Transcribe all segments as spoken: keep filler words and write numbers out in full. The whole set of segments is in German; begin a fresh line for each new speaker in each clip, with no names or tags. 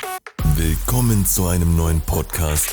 Willkommen zu einem neuen Podcast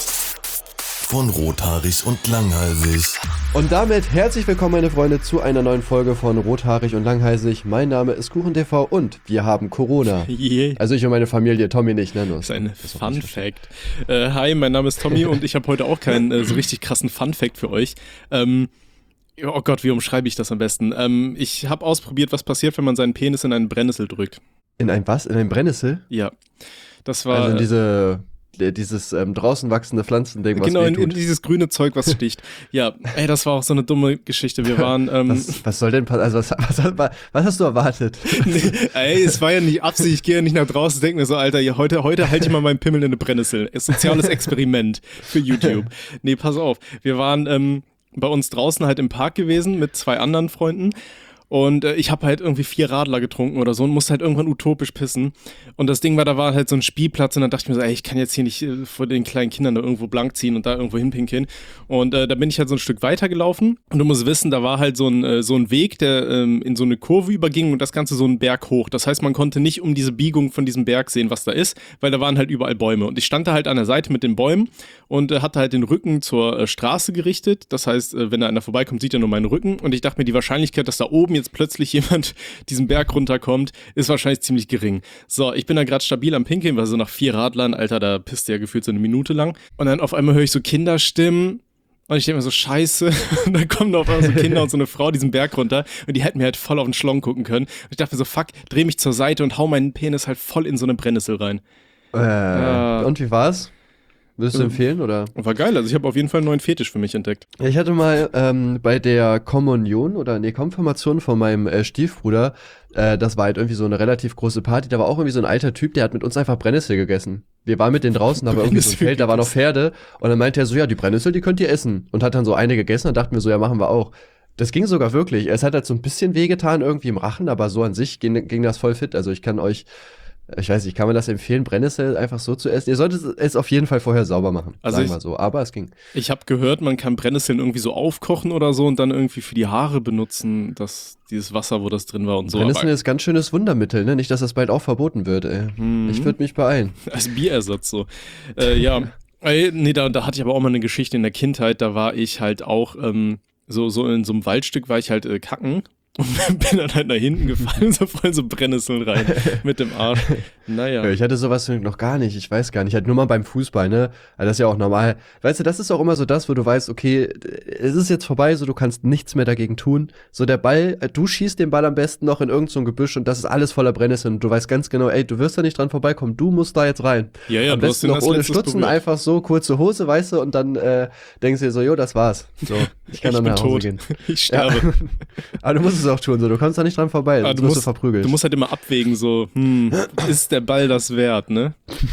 von Rothaarig und Langhalsig.
Und damit herzlich willkommen, meine Freunde, zu einer neuen Folge von Rothaarig und Langhalsig. Mein Name ist KuchenTV und wir haben Corona.
Yeah.
Also ich und meine Familie, Tommy nicht, ne?
Das ist ein Fun Fact. Äh, hi, mein Name ist Tommy und ich habe heute auch keinen äh, so richtig krassen Fun Fact für euch. Ähm, oh Gott, wie umschreibe ich das am besten? Ähm, ich habe ausprobiert, was passiert, wenn man seinen Penis in einen Brennnessel drückt.
In ein was? In ein Brennnessel?
Ja. Das war.
Also in diese, dieses ähm, draußen wachsende Pflanzending, was
Genau, in,
wehtut.
in dieses grüne Zeug, was sticht. Ja, ey, das war auch so eine dumme Geschichte. Wir waren. Ähm,
was, was soll denn passieren? Also was, was, was hast du erwartet?
nee, ey, es war ja nicht Absicht, ich gehe ja nicht nach draußen, denke mir so, Alter, ja, heute, heute halte ich mal meinen Pimmel in eine Brennnessel. Soziales Experiment für YouTube. Nee, pass auf. Wir waren ähm, bei uns draußen halt im Park gewesen mit zwei anderen Freunden. Und äh, ich habe halt irgendwie vier Radler getrunken oder so und musste halt irgendwann utopisch pissen. Und das Ding war, da war halt so ein Spielplatz und dann dachte ich mir so, ey, ich kann jetzt hier nicht äh, vor den kleinen Kindern da irgendwo blank ziehen und da irgendwo hinpinkeln. Und äh, da bin ich halt so ein Stück weiter gelaufen und du musst wissen, da war halt so ein, äh, so ein Weg, der ähm, in so eine Kurve überging und das Ganze so einen Berg hoch. Das heißt, man konnte nicht um diese Biegung von diesem Berg sehen, was da ist, weil da waren halt überall Bäume. Und ich stand da halt an der Seite mit den Bäumen und äh, hatte halt den Rücken zur äh, Straße gerichtet. Das heißt, äh, wenn da einer vorbeikommt, sieht er nur meinen Rücken. Und ich dachte mir, die Wahrscheinlichkeit, dass da oben jetzt plötzlich jemand diesen Berg runterkommt, ist wahrscheinlich ziemlich gering. So, ich bin da gerade stabil am Pinkeln, weil so nach vier Radlern, Alter, da pisst ja gefühlt so eine Minute lang. Und dann auf einmal höre ich so Kinderstimmen und ich denke mir so, scheiße. Und dann kommen da auf einmal so Kinder und so eine Frau diesen Berg runter und die hätten mir halt voll auf den Schlong gucken können. Und ich dachte mir so, fuck, dreh mich zur Seite und hau meinen Penis halt voll in so eine Brennnessel rein.
Äh, ja. Und wie war's? Würdest du empfehlen, oder?
War geil, also ich habe auf jeden Fall einen neuen Fetisch für mich entdeckt.
Ja, ich hatte mal ähm, bei der Kommunion oder nee, Konfirmation von meinem äh, Stiefbruder, äh, das war halt irgendwie so eine relativ große Party, da war auch irgendwie so ein alter Typ, der hat mit uns einfach Brennnessel gegessen. Wir waren mit denen draußen, da war irgendwie so ein Feld, da waren noch Pferde und dann meinte er so, ja, die Brennnessel, die könnt ihr essen. Und hat dann so eine gegessen und dachten wir so, ja, machen wir auch. Das ging sogar wirklich. Es hat halt so ein bisschen wehgetan irgendwie im Rachen, aber so an sich ging, ging das voll fit. Also ich kann euch Ich weiß nicht, kann man das empfehlen, Brennnessel einfach so zu essen? Ihr solltet es auf jeden Fall vorher sauber machen,
also
sagen
ich,
wir so. Aber es ging.
Ich habe gehört, man kann Brennnesseln irgendwie so aufkochen oder so und dann irgendwie für die Haare benutzen, das, dieses Wasser, wo das drin war und so.
Brennnessel ist ganz schönes Wundermittel, ne? Nicht, dass das bald auch verboten wird, ey. Mhm. Ich würde mich beeilen.
Als Bierersatz so. äh, ja, ey, nee, da, da hatte ich aber auch mal eine Geschichte in der Kindheit, da war ich halt auch ähm, so, so in so einem Waldstück war ich halt äh, kacken. Und bin dann halt nach hinten gefallen, so voll so Brennnesseln rein mit dem Arsch. Naja.
Ich hatte sowas noch gar nicht, ich weiß gar nicht. Halt nur mal beim Fußball, ne? Also das ist ja auch normal. Weißt du, das ist auch immer so das, wo du weißt, okay, es ist jetzt vorbei, so du kannst nichts mehr dagegen tun. So der Ball, du schießt den Ball am besten noch in irgend so ein Gebüsch und das ist alles voller Brennnesseln. Und du weißt ganz genau, ey, du wirst da nicht dran vorbeikommen, du musst da jetzt rein.
Ja, ja,
am
du
besten
hast
noch ohne Stutzen, berührt. Einfach so, kurze Hose, weißt du, und dann äh, denkst du dir so, jo, das war's. So, ich kann
ich
dann
bin
nach Hause
tot.
gehen.
Ich sterbe.
Ja. Aber du musst es auch tun, so, du kommst da nicht dran vorbei,
ah,
du,
du
musst
musst
du verprügeln.
Du musst halt immer abwägen, so, hm, ist der Ball das wert, ne?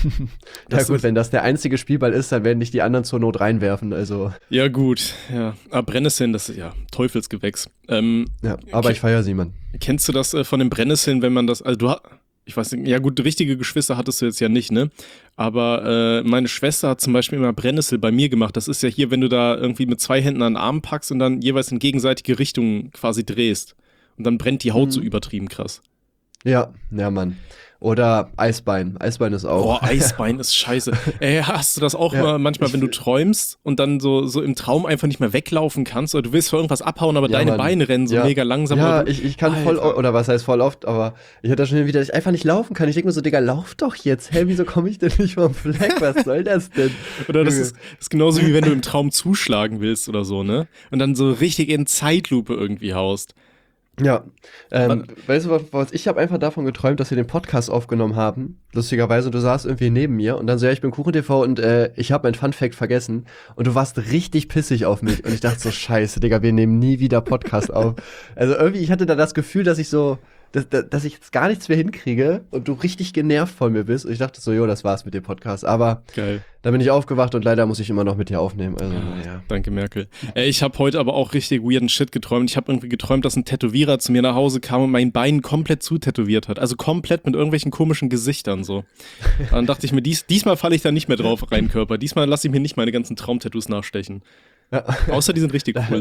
Das ja gut, wenn das der einzige Spielball ist, dann werden nicht die anderen zur Not reinwerfen, also.
Ja gut, ja. Aber Brennnesseln, das ist ja Teufelsgewächs. Ähm,
ja, aber ich feiere sie, Mann.
Kennst du das äh, von den Brennnesseln, wenn man das, also du hast, ich weiß nicht, ja gut, richtige Geschwister hattest du jetzt ja nicht, ne? Aber äh, meine Schwester hat zum Beispiel immer Brennnessel bei mir gemacht. Das ist ja hier, wenn du da irgendwie mit zwei Händen an den Arm packst und dann jeweils in gegenseitige Richtungen quasi drehst. Und dann brennt die Haut mhm. so übertrieben krass.
Ja, ja, Mann. Oder Eisbein. Eisbein ist auch.
Boah, Eisbein ist scheiße. Ey, hast du das auch ja, mal manchmal, wenn du träumst und dann so, so im Traum einfach nicht mehr weglaufen kannst oder du willst vor irgendwas abhauen, aber ja, deine Mann. Beine rennen so
ja.
mega langsam.
Ja,
du,
ich, ich kann Alter. voll, oder was heißt voll oft, aber ich hatte schon wieder, dass ich einfach nicht laufen kann. Ich denke mir so, Digga, lauf doch jetzt. Hä, wieso komme ich denn nicht vom Fleck? Was soll das denn?
Oder das ist, das ist genauso wie wenn du im Traum zuschlagen willst oder so, ne? Und dann so richtig in Zeitlupe irgendwie haust.
Ja, ähm, weißt du was, was ich habe einfach davon geträumt, dass wir den Podcast aufgenommen haben, lustigerweise, und du saßt irgendwie neben mir und dann so, ja, ich bin KuchenTV und äh, ich habe mein Funfact vergessen und du warst richtig pissig auf mich und ich dachte so, scheiße, Digga, wir nehmen nie wieder Podcast auf. Also irgendwie, ich hatte da das Gefühl, dass ich so, dass, dass ich jetzt gar nichts mehr hinkriege und du richtig genervt von mir bist und ich dachte so, jo, das war's mit dem Podcast, aber
geil.
Dann bin ich aufgewacht und leider muss ich immer noch mit dir aufnehmen, also naja.
Danke, Merkel. Äh, ich habe heute aber auch richtig weirden Shit geträumt. Ich habe irgendwie geträumt, dass ein Tätowierer zu mir nach Hause kam und mein Bein komplett zutätowiert hat. Also komplett mit irgendwelchen komischen Gesichtern so. Dann dachte ich mir, dies, diesmal falle ich da nicht mehr drauf rein, Körper. Diesmal lasse ich mir nicht meine ganzen Traumtattoos nachstechen. Ja. Außer die sind richtig cool so.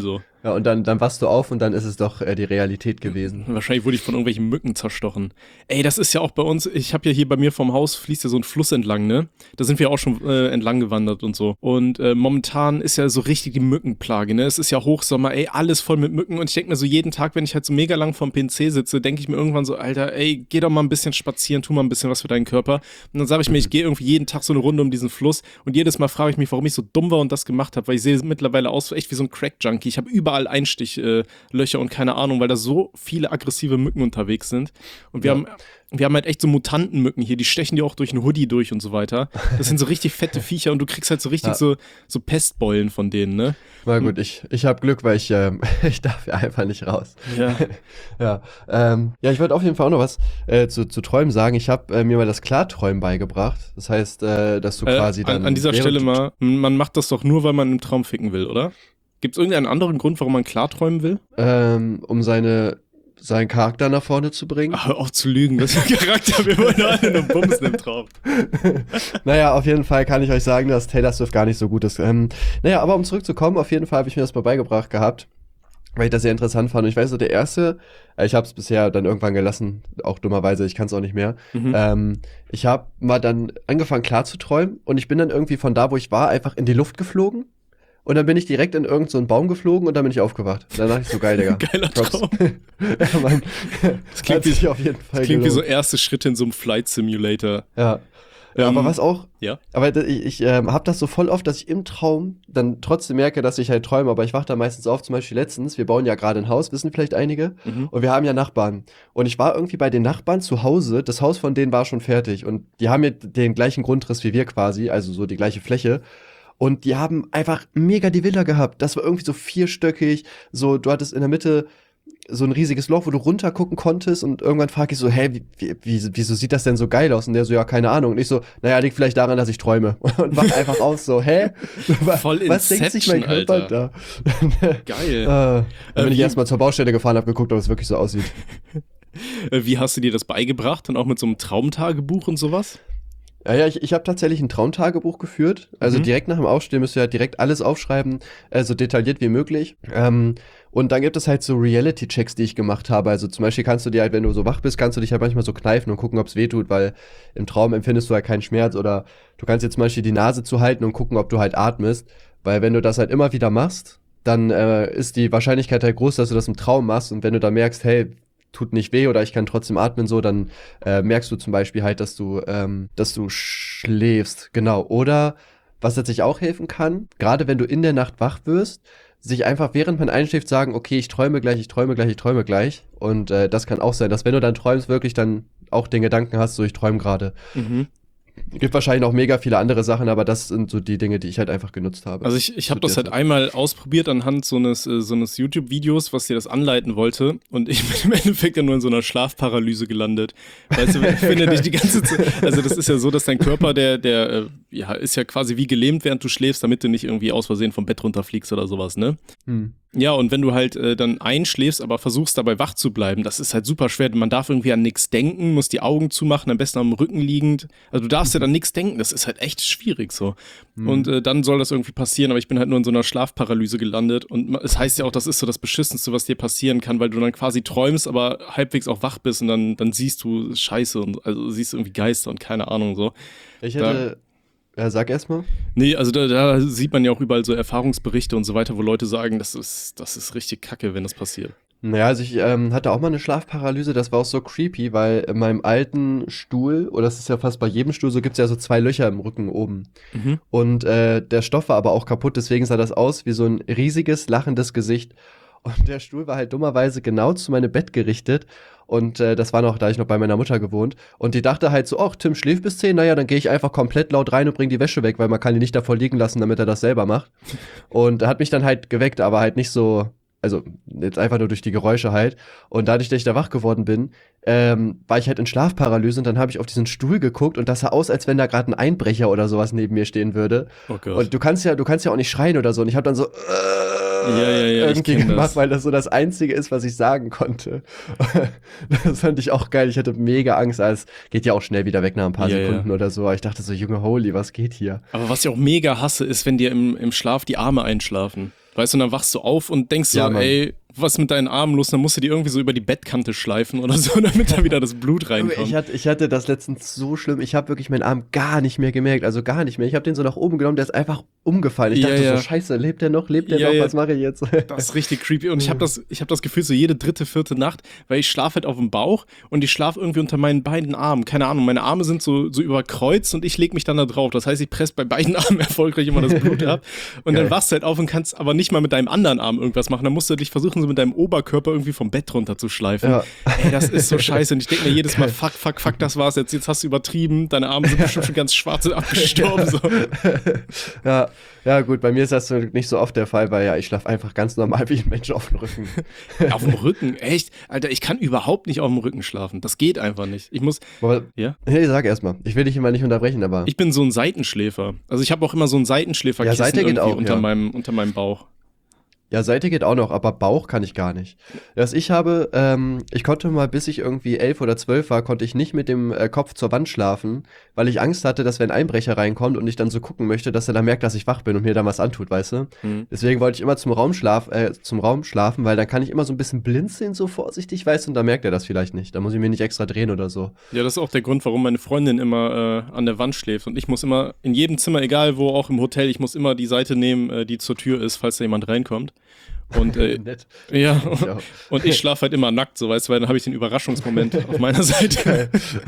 Ja, und dann, dann wachst du auf und dann ist es doch äh, die Realität gewesen.
Wahrscheinlich wurde ich von irgendwelchen Mücken zerstochen. Ey, das ist ja auch bei uns, ich habe ja hier bei mir vom Haus fließt ja so ein Fluss entlang, ne? Da sind wir auch schon äh, entlang gewandert und so. Und äh, momentan ist ja so richtig die Mückenplage, ne? Es ist ja Hochsommer, ey, alles voll mit Mücken. Und ich denke mir so jeden Tag, wenn ich halt so mega lang vorm P C sitze, denke ich mir irgendwann so, Alter, ey, geh doch mal ein bisschen spazieren, tu mal ein bisschen was für deinen Körper. Und dann sage ich mir, ich gehe irgendwie jeden Tag so eine Runde um diesen Fluss. Und jedes Mal frage ich mich, warum ich so dumm war und das gemacht habe, weil ich sehe mittlerweile aus echt wie so ein Crack-Junkie. Ich habe überall Einstiche. Löcher und keine Ahnung, weil da so viele aggressive Mücken unterwegs sind. Und wir, ja. haben, wir haben halt echt so Mutantenmücken hier, die stechen dir auch durch einen Hoodie durch und so weiter. Das sind so richtig fette Viecher und du kriegst halt so richtig ja. so, so Pestbeulen von denen, ne?
Na gut, ich, ich habe Glück, weil ich, äh, ich darf ja einfach nicht raus.
Ja.
ja, ähm, ja, ich wollte auf jeden Fall auch noch was äh, zu, zu Träumen sagen. Ich habe äh, mir mal das Klarträumen beigebracht. Das heißt, äh, dass du
äh,
quasi dann...
An, an dieser Stelle mal, man macht das doch nur, weil man im Traum ficken will, oder? Gibt es irgendeinen anderen Grund, warum man klarträumen will?
Ähm, um seine, seinen Charakter nach vorne zu bringen.
Ach, hör auf zu lügen, das ist der Charakter, wir wollen alle nur bumsen im Traum.
Naja, auf jeden Fall kann ich euch sagen, dass Taylor Swift gar nicht so gut ist. Ähm, naja, aber um zurückzukommen, auf jeden Fall habe ich mir das mal beigebracht gehabt, weil ich das sehr interessant fand. Und ich weiß so, der erste, äh, ich habe es bisher dann irgendwann gelassen, auch dummerweise, ich kann es auch nicht mehr. Mhm. Ähm, ich habe mal dann angefangen klar zu träumen und ich bin dann irgendwie von da, wo ich war, einfach in die Luft geflogen. Und dann bin ich direkt in irgendeinen so einen Baum geflogen und dann bin ich aufgewacht. Dann dachte ich so, geil, Digga.
Geiler
Props.
Traum.
ja, Mann.
Das klingt, wie, auf jeden Fall das klingt wie so erste Schritte in so einem Flight Simulator.
Ja. Ja,
ähm,
aber was auch,
ja?
aber ich, ich ähm, habe das so voll oft, dass ich im Traum dann trotzdem merke, dass ich halt träume, aber ich wache da meistens auf, zum Beispiel letztens, wir bauen ja gerade ein Haus, wissen vielleicht einige, mhm. und wir haben ja Nachbarn. Und ich war irgendwie bei den Nachbarn zu Hause, das Haus von denen war schon fertig und die haben ja den gleichen Grundriss wie wir quasi, also so die gleiche Fläche. Und die haben einfach mega die Villa gehabt. Das war irgendwie so vierstöckig, so du hattest in der Mitte so ein riesiges Loch, wo du runter gucken konntest und irgendwann frage ich so, hä, wie, wie, wie, wieso sieht das denn so geil aus? Und der so, ja, keine Ahnung. Und ich so, naja, liegt vielleicht daran, dass ich träume. Und wach einfach aus, so, hä?
Voll
Was denkt sich mein Körper
Alter.
da?
Geil.
äh, dann bin
äh,
ich erstmal zur Baustelle gefahren, hab geguckt, ob es wirklich so aussieht.
Wie hast du dir das beigebracht? Und auch mit so einem Traumtagebuch und sowas?
Ja, ja, ich, ich habe tatsächlich ein Traumtagebuch geführt. Also mhm. direkt nach dem Aufstehen müsst ihr ja direkt alles aufschreiben, äh, so detailliert wie möglich. Ähm, und dann gibt es halt so Reality-Checks, die ich gemacht habe. Also zum Beispiel kannst du dir halt, wenn du so wach bist, kannst du dich halt manchmal so kneifen und gucken, ob es weh tut, weil im Traum empfindest du halt keinen Schmerz. Oder du kannst dir zum Beispiel die Nase zuhalten und gucken, ob du halt atmest. Weil wenn du das halt immer wieder machst, dann äh, ist die Wahrscheinlichkeit halt groß, dass du das im Traum machst. Und wenn du dann merkst, hey, tut nicht weh oder ich kann trotzdem atmen, so, dann äh, merkst du zum Beispiel halt, dass du, ähm, dass du schläfst, genau. Oder was tatsächlich auch helfen kann, gerade wenn du in der Nacht wach wirst, sich einfach während man einschläft sagen, okay, ich träume gleich, ich träume gleich, ich träume gleich. Und äh, das kann auch sein, dass wenn du dann träumst, wirklich dann auch den Gedanken hast, so ich träume gerade.
Mhm.
Gibt wahrscheinlich noch mega viele andere Sachen, aber das sind so die Dinge, die ich halt einfach genutzt habe.
Also ich, ich habe das halt einmal ausprobiert anhand so eines, äh, so eines YouTube-Videos, was dir das anleiten wollte und ich bin im Endeffekt dann nur in so einer Schlafparalyse gelandet. Weißt du, ich finde dich die ganze Zeit, also das ist ja so, dass dein Körper, der, der, äh, ja, ist ja quasi wie gelähmt, während du schläfst, damit du nicht irgendwie aus Versehen vom Bett runterfliegst oder sowas, ne? Hm. Ja, und wenn du halt äh, dann einschläfst, aber versuchst dabei wach zu bleiben, das ist halt super schwer. Man darf irgendwie an nichts denken, muss die Augen zumachen, am besten am Rücken liegend. Also du darfst ja dann nichts denken, das ist halt echt schwierig so. Mhm. Und äh, dann soll das irgendwie passieren, aber ich bin halt nur in so einer Schlafparalyse gelandet. Und es heißt ja auch, das ist so das Beschissenste, was dir passieren kann, weil du dann quasi träumst, aber halbwegs auch wach bist und dann, dann siehst du Scheiße und also siehst irgendwie Geister und keine Ahnung so.
Ich hätte... Da, Ja, sag erst mal.
Nee, also da, da sieht man ja auch überall so Erfahrungsberichte und so weiter, wo Leute sagen, das ist, das ist richtig kacke, wenn das passiert.
Naja, also ich ähm, hatte auch mal eine Schlafparalyse, das war auch so creepy, weil in meinem alten Stuhl, oder das ist ja fast bei jedem Stuhl, so gibt's ja so zwei Löcher im Rücken oben. Mhm. Und äh, der Stoff war aber auch kaputt, deswegen sah das aus wie so ein riesiges, lachendes Gesicht. Und der Stuhl war halt dummerweise genau zu meinem Bett gerichtet. Und äh, das war noch, da ich noch bei meiner Mutter gewohnt. Und die dachte halt so, ach, Tim schläft bis zehn, naja, dann gehe ich einfach komplett laut rein und bring die Wäsche weg, weil man kann die nicht davor liegen lassen, damit er das selber macht. Und er hat mich dann halt geweckt, aber halt nicht so, also jetzt einfach nur durch die Geräusche halt. Und dadurch, dass ich da wach geworden bin, ähm, war ich halt in Schlafparalyse und dann habe ich auf diesen Stuhl geguckt und das sah aus, als wenn da gerade ein Einbrecher oder sowas neben mir stehen würde. Oh Gott. Und du kannst ja, du kannst ja auch nicht schreien oder so. Und ich habe dann so äh,
ja, ja, ja,
irgendwie gemacht, das. Weil das so das Einzige ist, was ich sagen konnte. Das fand ich auch geil. Ich hatte mega Angst, als geht ja auch schnell wieder weg nach ein paar ja, Sekunden ja. oder so. Aber ich dachte so, Junge, holy, was geht hier?
Aber was ich auch mega hasse, ist, wenn dir im, im Schlaf die Arme einschlafen. Weißt du, und dann wachst du auf und denkst so,
Ja, Mann.
ey, was mit deinen Armen los? Dann musst du die irgendwie so über die Bettkante schleifen oder so, damit da wieder das Blut reinkommt.
Ich hatte, ich hatte das letztens so schlimm, ich habe wirklich meinen Arm gar nicht mehr gemerkt, also gar nicht mehr. Ich habe den so nach oben genommen, der ist einfach umgefallen. Ich
Ja,
dachte
ja.
so, scheiße, lebt der noch, lebt der
Ja,
noch,
ja.
was mache ich jetzt?
Das ist richtig creepy. Und ich habe das, ich hab das Gefühl, so jede dritte, vierte Nacht, weil ich schlafe halt auf dem Bauch und ich schlafe irgendwie unter meinen beiden Armen. Keine Ahnung, meine Arme sind so, so überkreuzt und ich lege mich dann da drauf. Das heißt, ich presse bei beiden Armen erfolgreich immer das Blut ab. Und
Geil.
dann wachst du halt auf und kannst aber nicht mal mit deinem anderen Arm irgendwas machen. Dann musst du dich versuchen, so mit deinem Oberkörper irgendwie vom Bett runter zu schleifen.
Ja.
Ey, das ist so scheiße. Und ich denke mir jedes Mal, fuck, fuck, fuck, das war's jetzt. Jetzt hast du übertrieben. Deine Arme sind bestimmt schon ganz schwarz und abgestorben. So.
Ja, ja gut, bei mir ist das so nicht so oft der Fall, weil ja, ich schlafe einfach ganz normal wie ein Mensch auf dem Rücken.
Auf dem Rücken, echt? Alter, ich kann überhaupt nicht auf dem Rücken schlafen. Das geht einfach nicht. Ich muss,
Aber,
ja?
hey, sag erst mal. Ich will dich immer nicht unterbrechen, aber.
Ich bin so ein Seitenschläfer. Also ich habe auch immer so ein Seitenschläferkissen
Ja, Seite geht
irgendwie
auch,
unter,
ja.
meinem, unter meinem Bauch.
Ja, Seite geht auch noch, aber Bauch kann ich gar nicht. Was ich habe, ähm, ich konnte mal, bis ich irgendwie elf oder zwölf war, konnte ich nicht mit dem äh, Kopf zur Wand schlafen, weil ich Angst hatte, dass wenn ein Einbrecher reinkommt und ich dann so gucken möchte, dass er dann merkt, dass ich wach bin und mir dann was antut, weißt du?
Hm.
Deswegen wollte ich immer zum Raum, schlaf, äh, zum Raum schlafen, weil dann kann ich immer so ein bisschen blinzeln, so vorsichtig, weißt du, und dann merkt er das vielleicht nicht. Da muss ich mir nicht extra drehen oder so.
Ja, das ist auch der Grund, warum meine Freundin immer äh, an der Wand schläft. Und ich muss immer, in jedem Zimmer, egal wo, auch im Hotel, ich muss immer die Seite nehmen, äh, die zur Tür ist, falls da jemand reinkommt. Und äh,
Nett.
ja,
Ja.
und ich schlafe halt immer nackt, so weißt du, weil dann habe ich den Überraschungsmoment auf meiner Seite.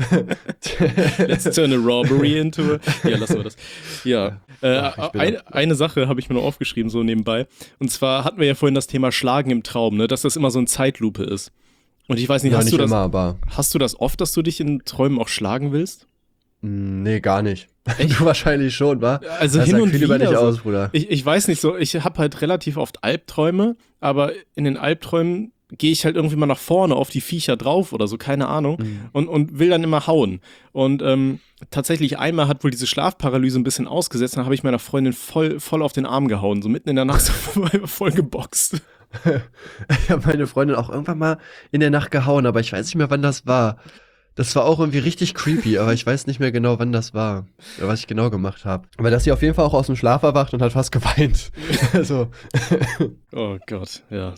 Let's turn a robbery into a... Ja, lassen wir das. Ja, äh,
Ach, ich bin
eine, eine Sache habe ich mir noch aufgeschrieben, so nebenbei. Und zwar hatten wir ja vorhin das Thema Schlagen im Traum, ne, dass das immer so eine Zeitlupe ist. Und ich weiß nicht,
Ja,
hast,
nicht
du das,
immer, aber.
hast du das oft, dass du dich in Träumen auch schlagen willst?
Mm, Nee, gar nicht. Du wahrscheinlich schon, wa?
Also
Das
hin
sagt
und
viel
wieder
über dich
so.
aus, Bruder.
Ich, ich weiß nicht so, ich habe halt relativ oft Albträume, aber in den Albträumen gehe ich halt irgendwie mal nach vorne auf die Viecher drauf oder so, keine Ahnung,
Mhm.
und, und will dann immer hauen. Und ähm, tatsächlich einmal hat wohl diese Schlafparalyse ein bisschen ausgesetzt, dann habe ich meiner Freundin voll, voll auf den Arm gehauen, so mitten in der Nacht so voll geboxt.
Ich habe meine Freundin auch irgendwann mal in der Nacht gehauen, aber ich weiß nicht mehr, wann das war. Das war auch irgendwie richtig creepy, aber ich weiß nicht mehr genau, wann das war, was ich genau gemacht habe. Aber dass sie auf jeden Fall auch aus dem Schlaf erwacht und hat fast geweint. Also,
Oh Gott, ja.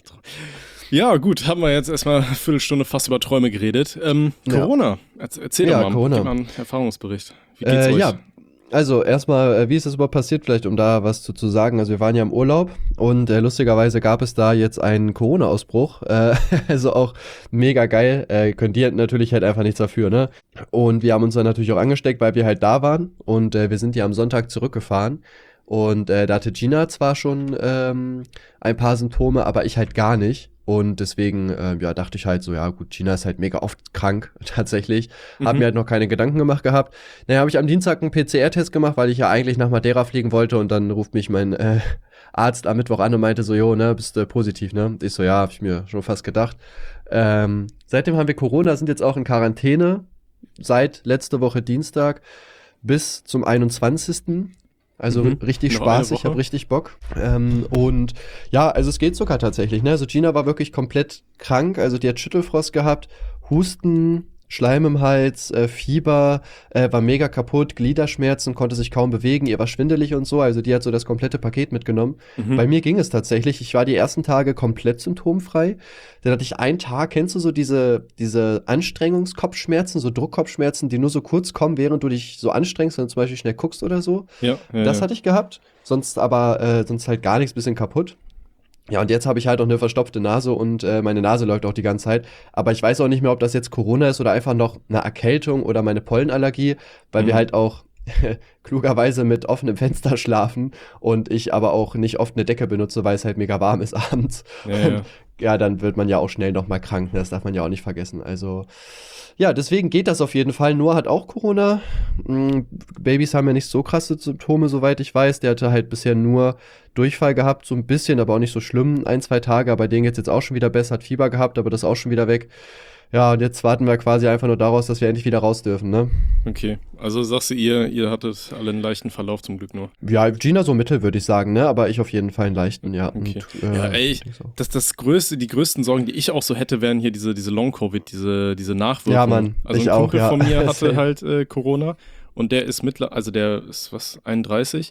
Ja, gut, haben wir jetzt erstmal eine Viertelstunde fast über Träume geredet. Ähm,
Ja.
Corona, Erz- erzähl
Ja,
doch mal,
Corona.
gib mal einen Erfahrungsbericht. Wie geht's
äh,
euch?
ja. Also erstmal, äh, wie ist das überhaupt passiert, vielleicht um da was zu, zu sagen. Also wir waren ja im Urlaub und äh, lustigerweise gab es da jetzt einen Corona-Ausbruch. Äh, also auch mega geil. Äh, können die halt natürlich halt einfach nichts dafür, ne? Und wir haben uns dann natürlich auch angesteckt, weil wir halt da waren. Und äh, wir sind ja am Sonntag zurückgefahren. Und äh, da hatte Gina zwar schon ähm, ein paar Symptome, aber ich halt gar nicht. Und deswegen, äh, ja, dachte ich halt so, ja gut, Gina ist halt mega oft krank, tatsächlich. Hab
Mhm.
mir halt noch keine Gedanken gemacht gehabt. Naja, habe ich am Dienstag einen P C R-Test gemacht, weil ich ja eigentlich nach Madeira fliegen wollte. Und dann ruft mich mein äh, Arzt am Mittwoch an und meinte so, jo, ne, bist du positiv, ne? Ich so, ja, hab ich mir schon fast gedacht. Ähm, seitdem haben wir Corona, sind jetzt auch in Quarantäne. Seit letzte Woche Dienstag bis zum einundzwanzigsten Also
Mhm.
richtig
Noch eine
Spaß, ich
Woche.
habe richtig Bock. Ähm, und ja, also es geht sogar tatsächlich. Ne? Also Gina war wirklich komplett krank. Also die hat Schüttelfrost gehabt, Husten, Schleim im Hals, äh, Fieber, äh, war mega kaputt, Gliederschmerzen, konnte sich kaum bewegen, ihr war schwindelig und so. Also die hat so das komplette Paket mitgenommen.
Mhm.
Bei mir ging es tatsächlich. Ich war die ersten Tage komplett symptomfrei. Dann hatte ich einen Tag, kennst du so diese, diese Anstrengungskopfschmerzen, so Druckkopfschmerzen, die nur so kurz kommen, während du dich so anstrengst, wenn du zum Beispiel schnell guckst oder so.
Ja, ja,
Das
ja.
hatte ich gehabt, sonst aber äh, sonst halt gar nichts, bisschen kaputt. Ja, und jetzt habe ich halt auch eine verstopfte Nase und äh, meine Nase läuft auch die ganze Zeit. Aber ich weiß auch nicht mehr, ob das jetzt Corona ist oder einfach noch eine Erkältung oder meine Pollenallergie, weil
Mhm.
wir halt auch klugerweise mit offenem Fenster schlafen und ich aber auch nicht oft eine Decke benutze, weil es halt mega warm ist abends.
Ja, ja.
Und ja, dann wird man ja auch schnell nochmal krank, ne? Das darf man ja auch nicht vergessen. Also ja, deswegen geht das auf jeden Fall. Noah hat auch Corona. Mm, Babys haben ja nicht so krasse Symptome, soweit ich weiß. Der hatte halt bisher nur Durchfall gehabt, so ein bisschen, aber auch nicht so schlimm. Ein, zwei Tage, aber denen geht's jetzt auch schon wieder besser. Hat Fieber gehabt, aber das ist auch schon wieder weg. Ja, und jetzt warten wir quasi einfach nur daraus, dass wir endlich wieder raus dürfen, ne?
Okay, also sagst du, ihr, ihr hattet alle einen leichten Verlauf zum Glück nur.
Ja, Gina so mittel, würde ich sagen, ne? Aber ich auf jeden Fall einen leichten, ja.
Okay.
Und, äh,
Ja, ey, ich-
denk so.
Das, das größte, die größten Sorgen, die ich auch so hätte, wären hier diese, diese Long-Covid, diese, diese Nachwirkungen.
Ja, Mann,
Also
ich
ein
auch,
Kumpel
ja.
von mir hatte
Safe.
halt äh, Corona und der ist mittler, also der ist was, einunddreißig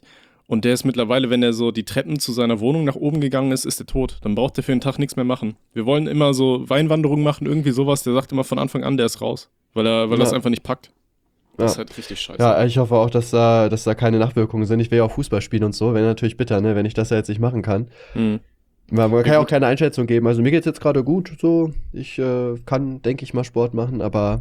Und der ist mittlerweile, wenn er so die Treppen zu seiner Wohnung nach oben gegangen ist, ist er tot. Dann braucht er für den Tag nichts mehr machen. Wir wollen immer so Weinwanderungen machen, irgendwie sowas. Der sagt immer von Anfang an, der ist raus. Weil er, weil
Ja.
er es einfach nicht packt. Das
Ja.
ist halt richtig scheiße.
Ja, ich hoffe auch, dass da, dass da keine Nachwirkungen sind. Ich will ja auch Fußball spielen und so. Wäre natürlich bitter, ne, wenn ich das ja jetzt nicht machen kann.
Hm.
Man, man kann
Ja,
ja auch
gut.
keine Einschätzung geben. Also mir geht's jetzt gerade gut, so. Ich äh, kann, denke ich mal, Sport machen, aber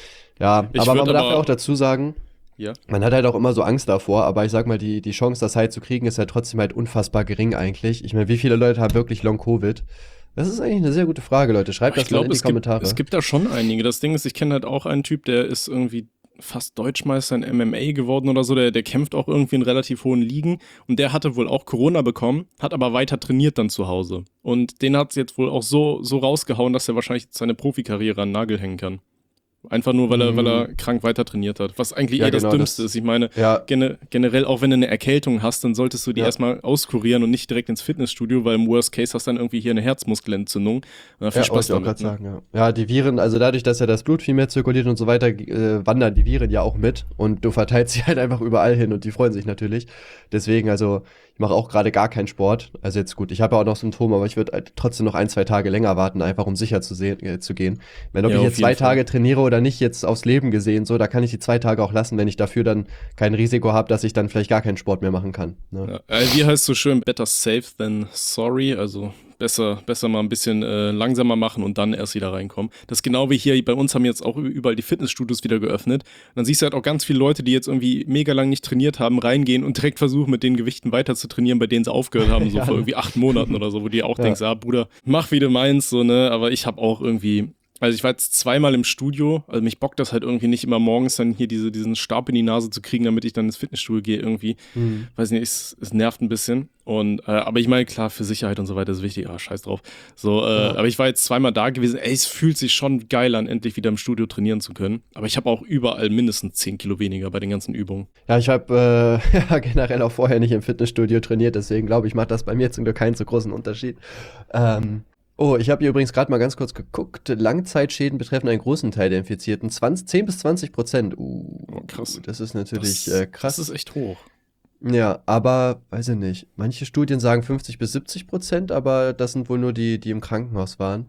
ja,
Ich
aber man
würd
darf
aber-
ja auch dazu sagen,
Ja.
man hat halt auch immer so Angst davor, aber ich sag mal, die, die Chance, das halt zu kriegen, ist halt trotzdem halt unfassbar gering eigentlich. Ich meine, wie viele Leute haben wirklich Long-Covid? Das ist eigentlich eine sehr gute Frage, Leute. Schreibt
Ich
das mal
glaube,
in die
es gibt,
Kommentare.
es gibt da schon einige. Das Ding ist, ich kenne halt auch einen Typ, der ist irgendwie fast Deutschmeister in M M A geworden oder so. Der, der kämpft auch irgendwie in relativ hohen Ligen. Und der hatte wohl auch Corona bekommen, hat aber weiter trainiert dann zu Hause. Und den hat es jetzt wohl auch so, so rausgehauen, dass er wahrscheinlich jetzt seine Profikarriere an den Nagel hängen kann. Einfach nur, weil er,
Mhm.
weil er krank weiter trainiert hat. Was eigentlich
Ja,
eher
genau,
das Dümmste
das-
ist. Ich meine,
ja,
gene, generell, auch wenn du eine Erkältung hast, dann solltest du die
Ja.
erstmal auskurieren und nicht direkt ins Fitnessstudio, weil im Worst Case hast du dann irgendwie hier eine Herzmuskelentzündung. Und dann viel
ja,
Spaß
wollte ich auch
damit.
gerade
Ne?
sagen, ja. Ja, die Viren, also dadurch, dass ja das Blut viel mehr zirkuliert und so weiter, äh, wandern die Viren ja auch mit und du verteilst sie halt einfach überall hin und die freuen sich natürlich. Deswegen, also, ich mache auch gerade gar keinen Sport. Also jetzt gut, ich habe ja auch noch Symptome, aber ich würde halt trotzdem noch ein, zwei Tage länger warten, einfach um sicher zu, sehen, äh, zu gehen. Wenn ob
Ja,
ich
auf
jetzt zwei
jeden Fall.
Tage trainiere oder nicht, jetzt aufs Leben gesehen, so, da kann ich die zwei Tage auch lassen, wenn ich dafür dann kein Risiko habe, dass ich dann vielleicht gar keinen Sport mehr machen kann. Ne?
Ja. Äh, wie heißt so schön, better safe than sorry, also besser, besser mal ein bisschen äh, langsamer machen und dann erst wieder reinkommen. Das ist genau wie hier, bei uns haben jetzt auch überall die Fitnessstudios wieder geöffnet. Und dann siehst du halt auch ganz viele Leute, die jetzt irgendwie mega lang nicht trainiert haben, reingehen und direkt versuchen, mit den Gewichten weiter zu trainieren, bei denen sie aufgehört haben, so
Ja.
vor irgendwie acht Monaten oder so, wo du dir auch
Ja.
denkst, ah Bruder, mach wie du meinst, so, ne, aber ich habe auch irgendwie, also ich war jetzt zweimal im Studio, also mich bockt das halt irgendwie nicht immer morgens dann hier diese, diesen Stab in die Nase zu kriegen, damit ich dann ins Fitnessstudio gehe irgendwie.
Hm.
Weiß nicht, es, es nervt ein bisschen. Und, äh, aber ich meine, klar, für Sicherheit und so weiter ist wichtig, ah, scheiß drauf. So, äh,
Ja.
aber ich war jetzt zweimal da gewesen, ey, es fühlt sich schon geil an, endlich wieder im Studio trainieren zu können. Aber ich habe auch überall mindestens zehn Kilo weniger bei den ganzen Übungen.
Ja, ich habe äh, ja, generell auch vorher nicht im Fitnessstudio trainiert, deswegen glaube ich, macht das bei mir zum Glück keinen so großen Unterschied. Ähm, oh, ich habe hier übrigens gerade mal ganz kurz geguckt. Langzeitschäden betreffen einen großen Teil der Infizierten. zwanzig, zehn bis zwanzig Prozent. Uh,
Oh, krass.
Das ist natürlich
das,
äh, krass.
Das ist echt hoch.
Ja, aber, weiß ich nicht. Manche Studien sagen fünfzig bis siebzig Prozent, aber das sind wohl nur die, die im Krankenhaus waren.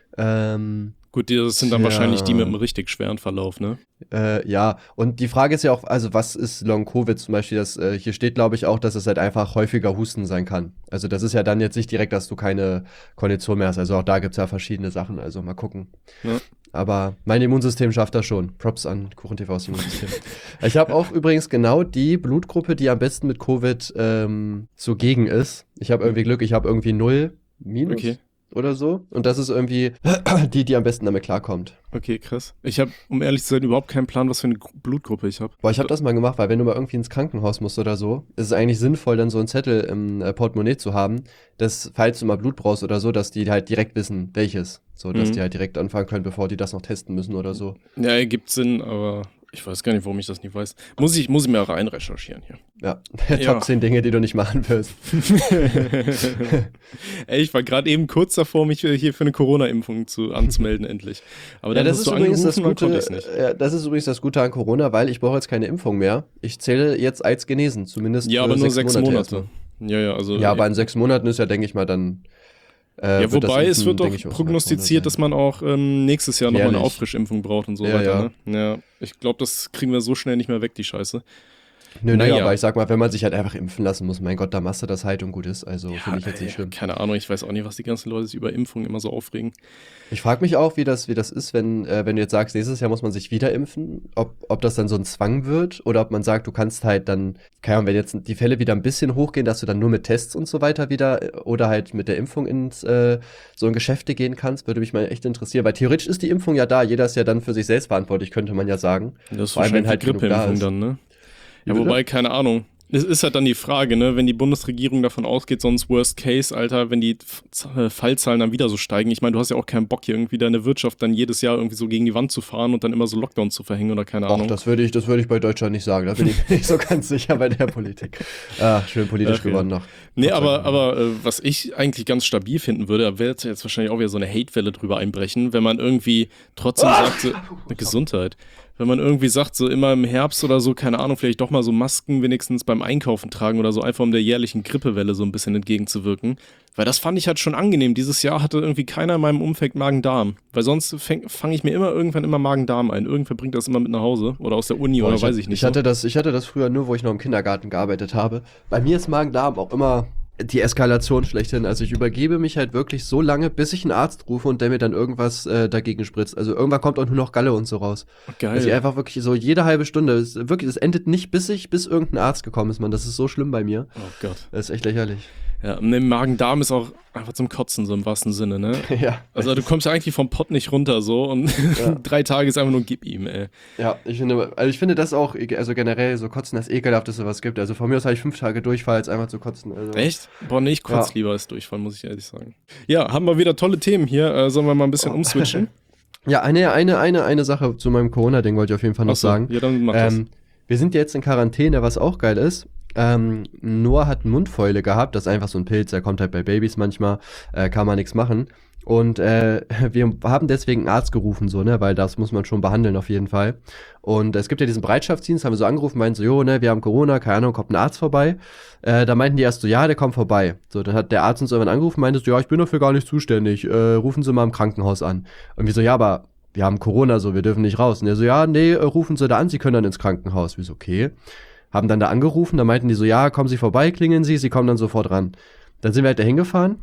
Ähm,
Gut, die- das sind dann
Tja.
wahrscheinlich die mit einem richtig schweren Verlauf, ne?
Äh, ja, und die Frage ist ja auch, also was ist Long-Covid zum Beispiel? Das, äh, hier steht, glaube ich, auch, dass es halt einfach häufiger Husten sein kann. Also das ist ja dann jetzt nicht direkt, dass du keine Kondition mehr hast. Also auch da gibt es ja verschiedene Sachen, also mal gucken.
Ja.
Aber mein Immunsystem schafft das schon. Props an KuchenTVs Immunsystem. Ich habe auch übrigens genau die Blutgruppe, die am besten mit Covid ähm, zugegen ist. Ich habe irgendwie Glück, ich habe irgendwie null minus
Okay.
oder so. Und das ist irgendwie die, die am besten damit klarkommt.
Okay, krass. Ich habe, um ehrlich zu sein, überhaupt keinen Plan, was für eine Gru- Blutgruppe ich habe.
Boah, ich habe das mal gemacht, weil wenn du mal irgendwie ins Krankenhaus musst oder so, ist es eigentlich sinnvoll, dann so einen Zettel im äh, Portemonnaie zu haben, dass, falls du mal Blut brauchst oder so, dass die halt direkt wissen, welches. So, dass
Mhm.
die halt direkt anfangen können, bevor die das noch testen müssen oder so.
Ja, ergibt Sinn, aber ich weiß gar nicht, warum ich das nicht weiß. Muss ich, muss ich mir rein recherchieren hier.
Ja,
Ja.
Top zehn Dinge, die du nicht machen wirst.
Ey, ich war gerade eben kurz davor, mich hier für eine Corona-Impfung zu, anzumelden, endlich. Aber
Ja,
dann
das
hast
ist,
du
übrigens das
angerufen und
Gute,
konnte ich's nicht.
ja, das ist übrigens das Gute an Corona, weil ich brauche jetzt keine Impfung mehr. Ich zähle jetzt als genesen, zumindest
Ja,
für
aber nur sechs Monate.
erstmal.
Ja, ja, also.
Ja, aber in sechs Monaten ist ja, denke ich mal, dann äh,
ja,
wird das
wobei es
Impfen,
wird doch
denke ich, auch
prognostiziert, dass
sein.
man auch ähm, nächstes Jahr nochmal eine
Jährlich.
Auffrischimpfung braucht und so
Ja,
weiter. Ne? Ja, ich glaube, das kriegen wir so schnell nicht mehr weg, die Scheiße.
Nö, nö,
Naja.
aber ich sag mal, wenn man sich halt einfach impfen lassen muss, mein Gott, da machst du das halt und gut ist. Also finde ich jetzt nicht
ey,
schlimm.
Keine Ahnung, ich weiß auch nicht, was die ganzen Leute sich über Impfungen immer so aufregen.
Ich frage mich auch, wie das, wie das ist, wenn, äh, wenn du jetzt sagst, nächstes Jahr muss man sich wieder impfen, ob, ob das dann so ein Zwang wird oder ob man sagt, du kannst halt dann, keine Ahnung, wenn jetzt die Fälle wieder ein bisschen hochgehen, dass du dann nur mit Tests und so weiter wieder äh, oder halt mit der Impfung ins äh, so in Geschäfte gehen kannst, würde mich mal echt interessieren, weil theoretisch ist die Impfung ja da, jeder ist ja dann für sich selbst verantwortlich, könnte man ja sagen.
Das ist
Vor allem, wenn
wahrscheinlich
halt
die
genug da
Grippeimpfung
ist.
dann, ne?
Wie
Ja,
bitte?
wobei, keine Ahnung. Es ist halt dann die Frage, ne, wenn die Bundesregierung davon ausgeht, sonst Worst Case, Alter, wenn die F- Z- äh, Fallzahlen dann wieder so steigen. Ich meine, du hast ja auch keinen Bock, hier irgendwie deine Wirtschaft dann jedes Jahr irgendwie so gegen die Wand zu fahren und dann immer so Lockdown zu verhängen oder keine
Ach,
Ahnung.
das würde ich, das würde ich bei Deutschland nicht sagen. Da bin ich nicht so ganz sicher bei der Politik. Ah, schön politisch
Ach, ja.
geworden noch.
Nee,
Gott sei
aber,
Dank.
aber äh, was ich eigentlich ganz stabil finden würde, da wird jetzt wahrscheinlich auch wieder so eine Hate-Welle drüber einbrechen, wenn man irgendwie trotzdem sagt, so, Gesundheit, wenn man irgendwie sagt, so immer im Herbst oder so, keine Ahnung, vielleicht doch mal so Masken wenigstens beim Einkaufen tragen oder so, einfach um der jährlichen Grippewelle so ein bisschen entgegenzuwirken. Weil das fand ich halt schon angenehm. Dieses Jahr hatte irgendwie keiner in meinem Umfeld Magen-Darm. Weil sonst fange ich mir immer irgendwann immer Magen-Darm ein. Irgendwer bringt das immer mit nach Hause oder aus der Uni
Boah,
oder
ich
weiß
hat-
ich nicht.
Ich hatte, das, ich hatte das früher nur, wo ich noch im Kindergarten gearbeitet habe. Bei mir ist Magen-Darm auch immer die Eskalation schlechthin. Also ich übergebe mich halt wirklich so lange, bis ich einen Arzt rufe und der mir dann irgendwas äh, dagegen spritzt. Also irgendwann kommt auch nur noch Galle und so raus.
so. Geil.
Also ich einfach wirklich so jede halbe Stunde, es, wirklich, es endet nicht, bis ich, bis irgendein Arzt gekommen ist, Mann. Das ist so schlimm bei mir.
Oh Gott.
Das ist echt lächerlich.
Ja, und im Magen-Darm ist auch einfach zum Kotzen, so im wahrsten Sinne, ne?
Ja.
Also du kommst ja eigentlich vom Pott nicht runter so und
Ja.
drei Tage ist einfach nur gib ihm, ey.
Ja, ich finde, also ich finde das auch, also generell so Kotzen das ekelhafteste, was es gibt. Also von mir aus habe ich fünf Tage Durchfall, als einfach zu kotzen. Also.
Echt? Boah, nee, ich kotze
Ja.
lieber als Durchfall, muss ich ehrlich sagen. Ja, haben wir wieder tolle Themen hier. Äh, sollen wir mal ein bisschen
Oh.
umswitchen?
Ja, eine, eine, eine, eine Sache zu meinem Corona-Ding wollte ich auf jeden Fall noch
Ach so,
sagen.
ja, dann mach das.
Ähm, wir sind jetzt in Quarantäne, was auch geil ist. Ähm, Noah hat Mundfäule gehabt, das ist einfach so ein Pilz, der kommt halt bei Babys manchmal, äh, kann man nichts machen. Und äh, wir haben deswegen einen Arzt gerufen, so, ne, weil das muss man schon behandeln auf jeden Fall. Und es gibt ja diesen Bereitschaftsdienst, haben wir so angerufen, meinten so, jo, ne, wir haben Corona, keine Ahnung, kommt ein Arzt vorbei. Äh, da meinten die erst so, ja, der kommt vorbei. So, dann hat der Arzt uns irgendwann angerufen, meinte so, ja, ich bin dafür gar nicht zuständig, äh, rufen Sie mal im Krankenhaus an. Und wir so, ja, aber wir haben Corona, so, wir dürfen nicht raus. Und der so, ja, nee, äh, rufen Sie da an, Sie können dann ins Krankenhaus. Wir so, okay. Haben dann da angerufen, da meinten die so, ja, kommen Sie vorbei, klingeln Sie, Sie kommen dann sofort ran. Dann sind wir halt da hingefahren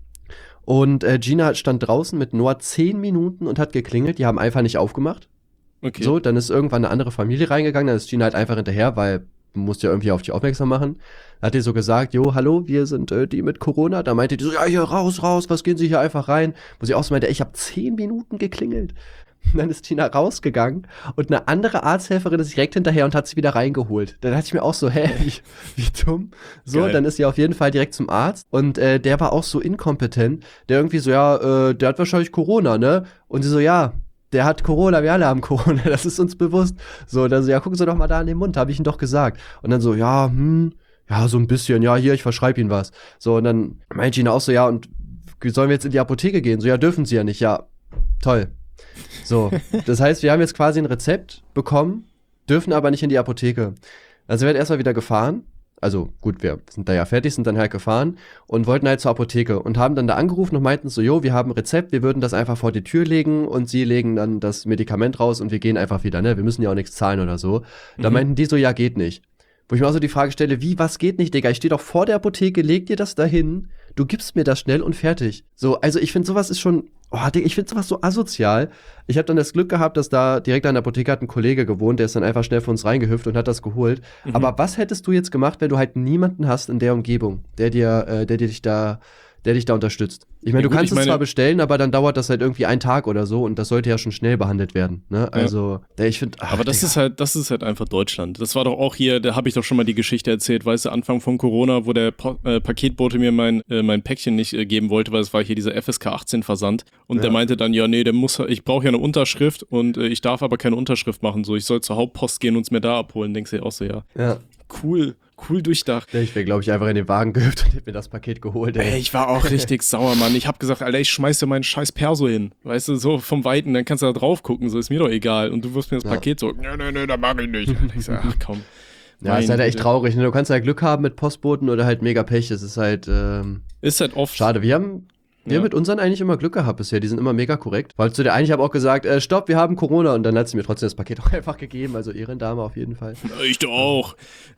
und äh, Gina stand draußen mit Noah zehn Minuten und hat geklingelt, die haben einfach nicht aufgemacht.
Okay.
So, dann ist irgendwann eine andere Familie reingegangen, dann ist Gina halt einfach hinterher, weil du musst ja irgendwie auf dich aufmerksam machen. Dann hat die so gesagt, jo, hallo, wir sind äh, die mit Corona. Da meinte die so, ja, hier, raus, raus, was gehen Sie hier einfach rein? Wo sie auch so meinte, ich habe zehn Minuten geklingelt. Und dann ist Tina rausgegangen und eine andere Arzthelferin ist direkt hinterher und hat sie wieder reingeholt. Dann dachte ich mir auch so, hä, wie, wie dumm. So,
Geil.
dann ist sie auf jeden Fall direkt zum Arzt und äh, der war auch so inkompetent. Der irgendwie so, ja, äh, der hat wahrscheinlich Corona, ne? Und sie so, ja, der hat Corona, wir alle haben Corona, das ist uns bewusst. So, dann so, ja, gucken Sie doch mal da in den Mund, habe ich Ihnen doch gesagt. Und dann so, ja, hm, ja, so ein bisschen, ja, hier, ich verschreibe Ihnen was. So, und dann meint Gina auch so, ja, und sollen wir jetzt in die Apotheke gehen? So, ja, dürfen Sie ja nicht, ja, toll. So, das heißt, wir haben jetzt quasi ein Rezept bekommen, dürfen aber nicht in die Apotheke. Also wir werden erstmal wieder gefahren, also gut, wir sind da ja fertig, sind dann halt gefahren und wollten halt zur Apotheke und haben dann da angerufen und meinten so, jo, wir haben ein Rezept, wir würden das einfach vor die Tür legen und sie legen dann das Medikament raus und wir gehen einfach wieder, ne, wir müssen ja auch nichts zahlen oder so. Da
Mhm.
meinten die so, ja, geht nicht. Wo ich mir auch so die Frage stelle, wie, was geht nicht, Digga? Ich stehe doch vor der Apotheke, leg dir das dahin, du gibst mir das schnell und fertig. So, also ich finde sowas ist schon, oh, Digga, ich finde sowas so asozial. Ich habe dann das Glück gehabt, dass da direkt an der Apotheke hat ein Kollege gewohnt, der ist dann einfach schnell für uns reingehüpft und hat das geholt.
Mhm.
Aber was hättest du jetzt gemacht, wenn du halt niemanden hast in der Umgebung, der dir, äh, der dir dich da, der dich da unterstützt? Ich meine,
Ja
du
gut,
kannst
ich
es
meine-
zwar bestellen, aber dann dauert das halt irgendwie einen Tag oder so und das sollte ja schon schnell behandelt werden. Ne? Also, der, ich finde,
Aber das ist halt, das ist halt einfach Deutschland. Das war doch auch hier, da habe ich doch schon mal die Geschichte erzählt, weißt du, Anfang von Corona, wo der po äh, Paketbote mir mein, äh, mein Päckchen nicht äh, geben wollte, weil es war hier dieser F S K achtzehn Versand. Und
Ja.
der meinte dann, ja, nee, der muss, ich brauche ja eine Unterschrift und äh, ich darf aber keine Unterschrift machen. So, ich soll zur Hauptpost gehen und es mir da abholen. Denkst du dir auch so, ja,
ja.
cool, cool durchdacht.
Ich wäre, glaube ich, einfach in den Wagen gehüpft und hätte mir das Paket geholt. Ey.
Ey, ich war auch richtig sauer, Mann. Ich hab gesagt, Alter, ich schmeiß dir meinen scheiß Perso hin. Weißt du, so vom Weiten, dann kannst du da drauf gucken, so ist mir doch egal. Und du wirst mir das
Ja.
Paket so, nee, nee, nee, da mach ich nicht. Und ich sag, ach komm.
Ja, ist
Meine
halt echt
Güte.
traurig. Ne? Du kannst halt Glück haben mit Postboten oder halt mega Pech. Das ist halt ähm,
Ist halt oft.
schade. Wir haben, wir
Ja.
haben mit unseren eigentlich immer Glück gehabt bisher. Die sind immer mega korrekt. Weil zu der einen, ich habe auch gesagt, äh, stopp, wir haben Corona. Und dann hat sie mir trotzdem das Paket auch einfach gegeben. Also Ehrendame auf jeden Fall.
Ich doch auch.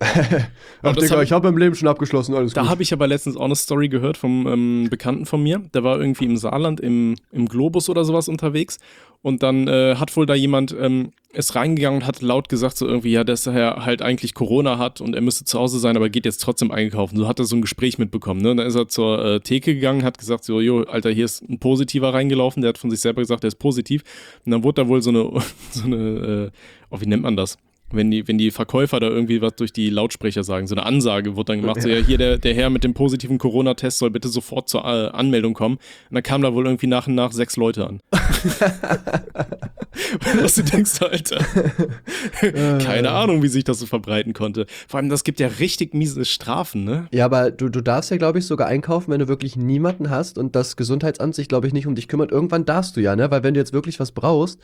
Ach,
das
Digga,
hab-
ich habe im Leben schon abgeschlossen. Alles
Da
gut.
habe ich aber letztens auch eine Story gehört vom ähm, Bekannten von mir. Der war irgendwie im Saarland im, im Globus oder sowas unterwegs. Und dann äh, hat wohl da jemand, ähm, ist reingegangen und hat laut gesagt, so irgendwie, ja, dass er halt eigentlich Corona hat und er müsste zu Hause sein, aber geht jetzt trotzdem einkaufen. So hat er so ein Gespräch mitbekommen. Ne? Und dann ist er zur äh, Theke gegangen, hat gesagt, so, jo, Alter, hier ist ein Positiver reingelaufen. Der hat von sich selber gesagt, der ist positiv. Und dann wurde da wohl so eine, so eine, äh, oh, wie nennt man das? Wenn die, wenn die Verkäufer da irgendwie was durch die Lautsprecher sagen, so eine Ansage wurde dann gemacht, so ja, hier der, der Herr mit dem positiven Corona-Test soll bitte sofort zur äh, Anmeldung kommen. Und dann kamen da wohl irgendwie nach und nach sechs Leute an. Was du denkst, Alter. Keine Ahnung, wie sich das so verbreiten konnte. Vor allem, das gibt ja richtig miese Strafen, ne?
Ja, aber du, du darfst ja, glaube ich, sogar einkaufen, wenn du wirklich niemanden hast und das Gesundheitsamt sich, glaube ich, nicht um dich kümmert. Irgendwann darfst du ja, ne? Weil wenn du jetzt wirklich was brauchst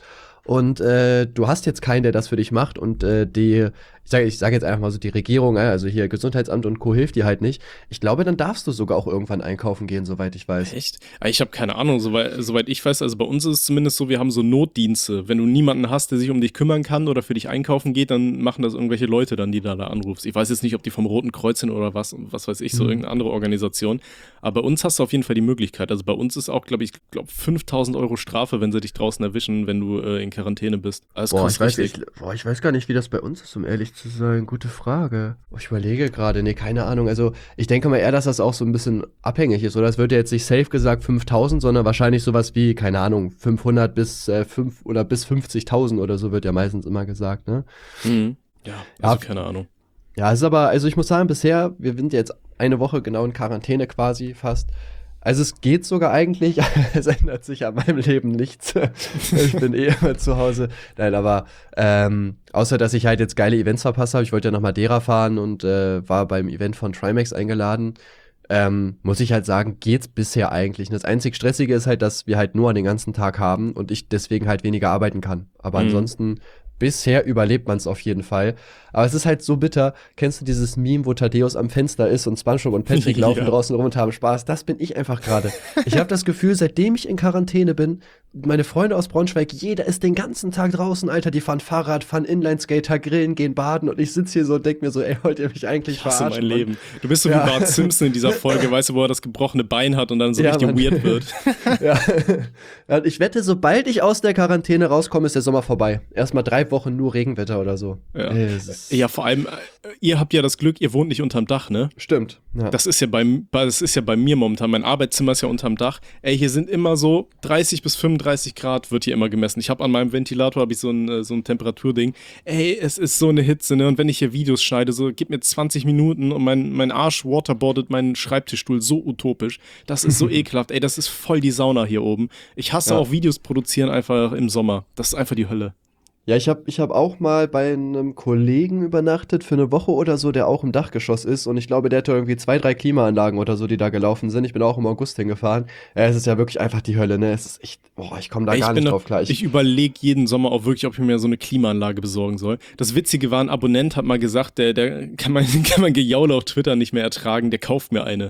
und äh, du hast jetzt keinen, der das für dich macht und äh, die, ich sage ich sag jetzt einfach mal so, die Regierung, äh, also hier Gesundheitsamt und Co. hilft dir halt nicht. Ich glaube, dann darfst du sogar auch irgendwann einkaufen gehen, soweit ich weiß.
Echt? Ich habe keine Ahnung, soweit, soweit ich weiß, also bei uns ist es zumindest so, wir haben so Notdienste. Wenn du niemanden hast, der sich um dich kümmern kann oder für dich einkaufen geht, dann machen das irgendwelche Leute dann, die da, da anrufst. Ich weiß jetzt nicht, ob die vom Roten Kreuz sind oder was, was weiß ich, so
Mhm.
irgendeine andere Organisation. Aber bei uns hast du auf jeden Fall die Möglichkeit. Also bei uns ist auch, glaube ich, glaube fünftausend Euro Strafe, wenn sie dich draußen erwischen, wenn du äh, in Quarantäne bist. Also
Boah,
kostet
ich weiß,
richtig.
ich, boah, ich weiß gar nicht, wie das bei uns ist, um ehrlich zu sein. Gute Frage. Boah, ich überlege gerade, nee, keine Ahnung. Also ich denke mal eher, dass das auch so ein bisschen abhängig ist. Oder es wird ja jetzt nicht safe gesagt fünftausend, sondern wahrscheinlich sowas wie, keine Ahnung, fünfhundert bis äh, fünf oder bis fünfzigtausend oder so wird ja meistens immer gesagt, ne?
Mhm. Ja, also
Ja.
keine Ahnung.
Ja, ist aber, also ich muss sagen, bisher, wir sind jetzt eine Woche genau in Quarantäne quasi fast. Also es geht sogar eigentlich, es ändert sich an meinem Leben nichts. Ich bin eh immer zu Hause. Nein, aber ähm, außer, dass ich halt jetzt geile Events verpasst habe, ich wollte ja nach Madeira fahren und äh, war beim Event von Trimax eingeladen, ähm, muss ich halt sagen, geht's bisher eigentlich. Und das einzig Stressige ist halt, dass wir halt nur den ganzen Tag haben und ich deswegen halt weniger arbeiten kann. Aber
Mhm.
ansonsten, bisher überlebt man es auf jeden Fall. Aber es ist halt so bitter. Kennst du dieses Meme, wo Thaddeus am Fenster ist und SpongeBob und Patrick laufen
Ja.
draußen rum und haben Spaß? Das bin ich einfach gerade. Ich habe das Gefühl, seitdem ich in Quarantäne bin, meine Freunde aus Braunschweig, jeder ist den ganzen Tag draußen, Alter. Die fahren Fahrrad, fahren Inlineskater, grillen, gehen baden und ich sitze hier so und denk mir so, ey, wollt ihr mich eigentlich
Ich hasse
verarschen?
mein
Mann?
Leben. Du bist so
Ja.
wie Bart Simpson in dieser Folge, weißt du, wo er das gebrochene Bein hat und dann so
Ja,
richtig
Mann.
weird wird.
Ja. Ja, und ich wette, sobald ich aus der Quarantäne rauskomme, ist der Sommer vorbei. Erstmal drei Wochen nur Regenwetter oder so.
Ja.
Ey, es ist-
Ja, vor allem, äh, ihr habt ja das Glück, ihr wohnt nicht unterm Dach, ne?
Stimmt. Ja.
Das ist ja bei, bei- das ist ja bei mir momentan. Mein Arbeitszimmer ist ja unterm Dach. Ey, hier sind immer so dreißig bis fünfunddreißig Grad wird hier immer gemessen. Ich habe an meinem Ventilator habe ich so ein, äh, so ein Temperaturding. Ey, es ist so eine Hitze, ne? Und wenn ich hier Videos schneide, so gib mir zwanzig Minuten und mein, mein Arsch waterboardet meinen Schreibtischstuhl so utopisch. Das ist so ekelhaft. Ey, das ist voll die Sauna hier oben. Ich hasse
Ja.
auch Videos produzieren einfach im Sommer. Das ist einfach die Hölle.
Ja, ich habe ich hab auch mal bei einem Kollegen übernachtet für eine Woche oder so, der auch im Dachgeschoss ist. Und ich glaube, der hatte irgendwie zwei, drei Klimaanlagen oder so, die da gelaufen sind. Ich bin auch im August hingefahren. Ja, es ist ja wirklich einfach die Hölle, ne? Es ist echt, boah, ich komme da
Ey,
gar
ich bin
nicht
noch-
drauf klar. Ich,
Ich überlege jeden Sommer auch wirklich, ob ich mir so eine Klimaanlage besorgen soll. Das Witzige war, ein Abonnent hat mal gesagt, der, der kann man, kann man Gejaule auf Twitter nicht mehr ertragen, der kauft mir eine.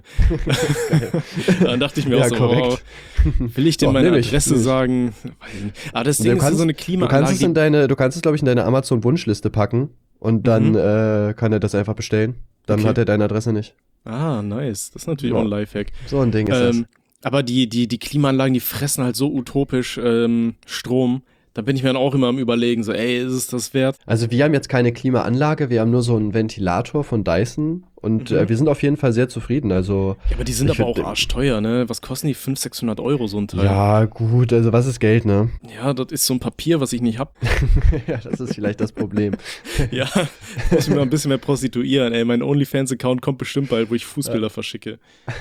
Dann dachte ich mir
Ja,
auch so,
korrekt.
wow, will ich dir
Doch,
meine
nehm ich,
Adresse
nehm ich.
sagen? Weiß ich nicht. Aber das
Du
Ding ist,
kannst-
so eine
du
Klimaanlage,
kannst es in
die,
deine, du kannst es, glaube ich, in deine Amazon-Wunschliste packen. Und dann
Mhm.
äh, kann er das einfach bestellen. Dann
Okay.
hat er deine Adresse nicht.
ah, nice, das ist natürlich
Ja.
auch ein Lifehack.
So ein Ding ist
Ähm, aber die, die, die Klimaanlagen, die fressen halt so utopisch ähm, Strom. Da bin ich mir dann auch immer am Überlegen, so, ey, ist es das wert?
das. Also wir haben jetzt keine Klimaanlage, wir haben nur so einen Ventilator von Dyson. Und
Mhm.
äh, wir sind auf jeden Fall sehr zufrieden. Also
Ja, aber die sind
Ich
aber auch
würd-
arschteuer, ne? Was kosten die? fünfhundert, sechshundert Euro so ein Teil?
ja, gut, also was ist Geld, ne?
Ja, das ist so ein Papier, was ich nicht hab.
Ja, das ist vielleicht das Problem.
Ja, muss ich mal ein bisschen mehr prostituieren, ey. Mein OnlyFans-Account kommt bestimmt bald, wo ich Fußbilder verschicke.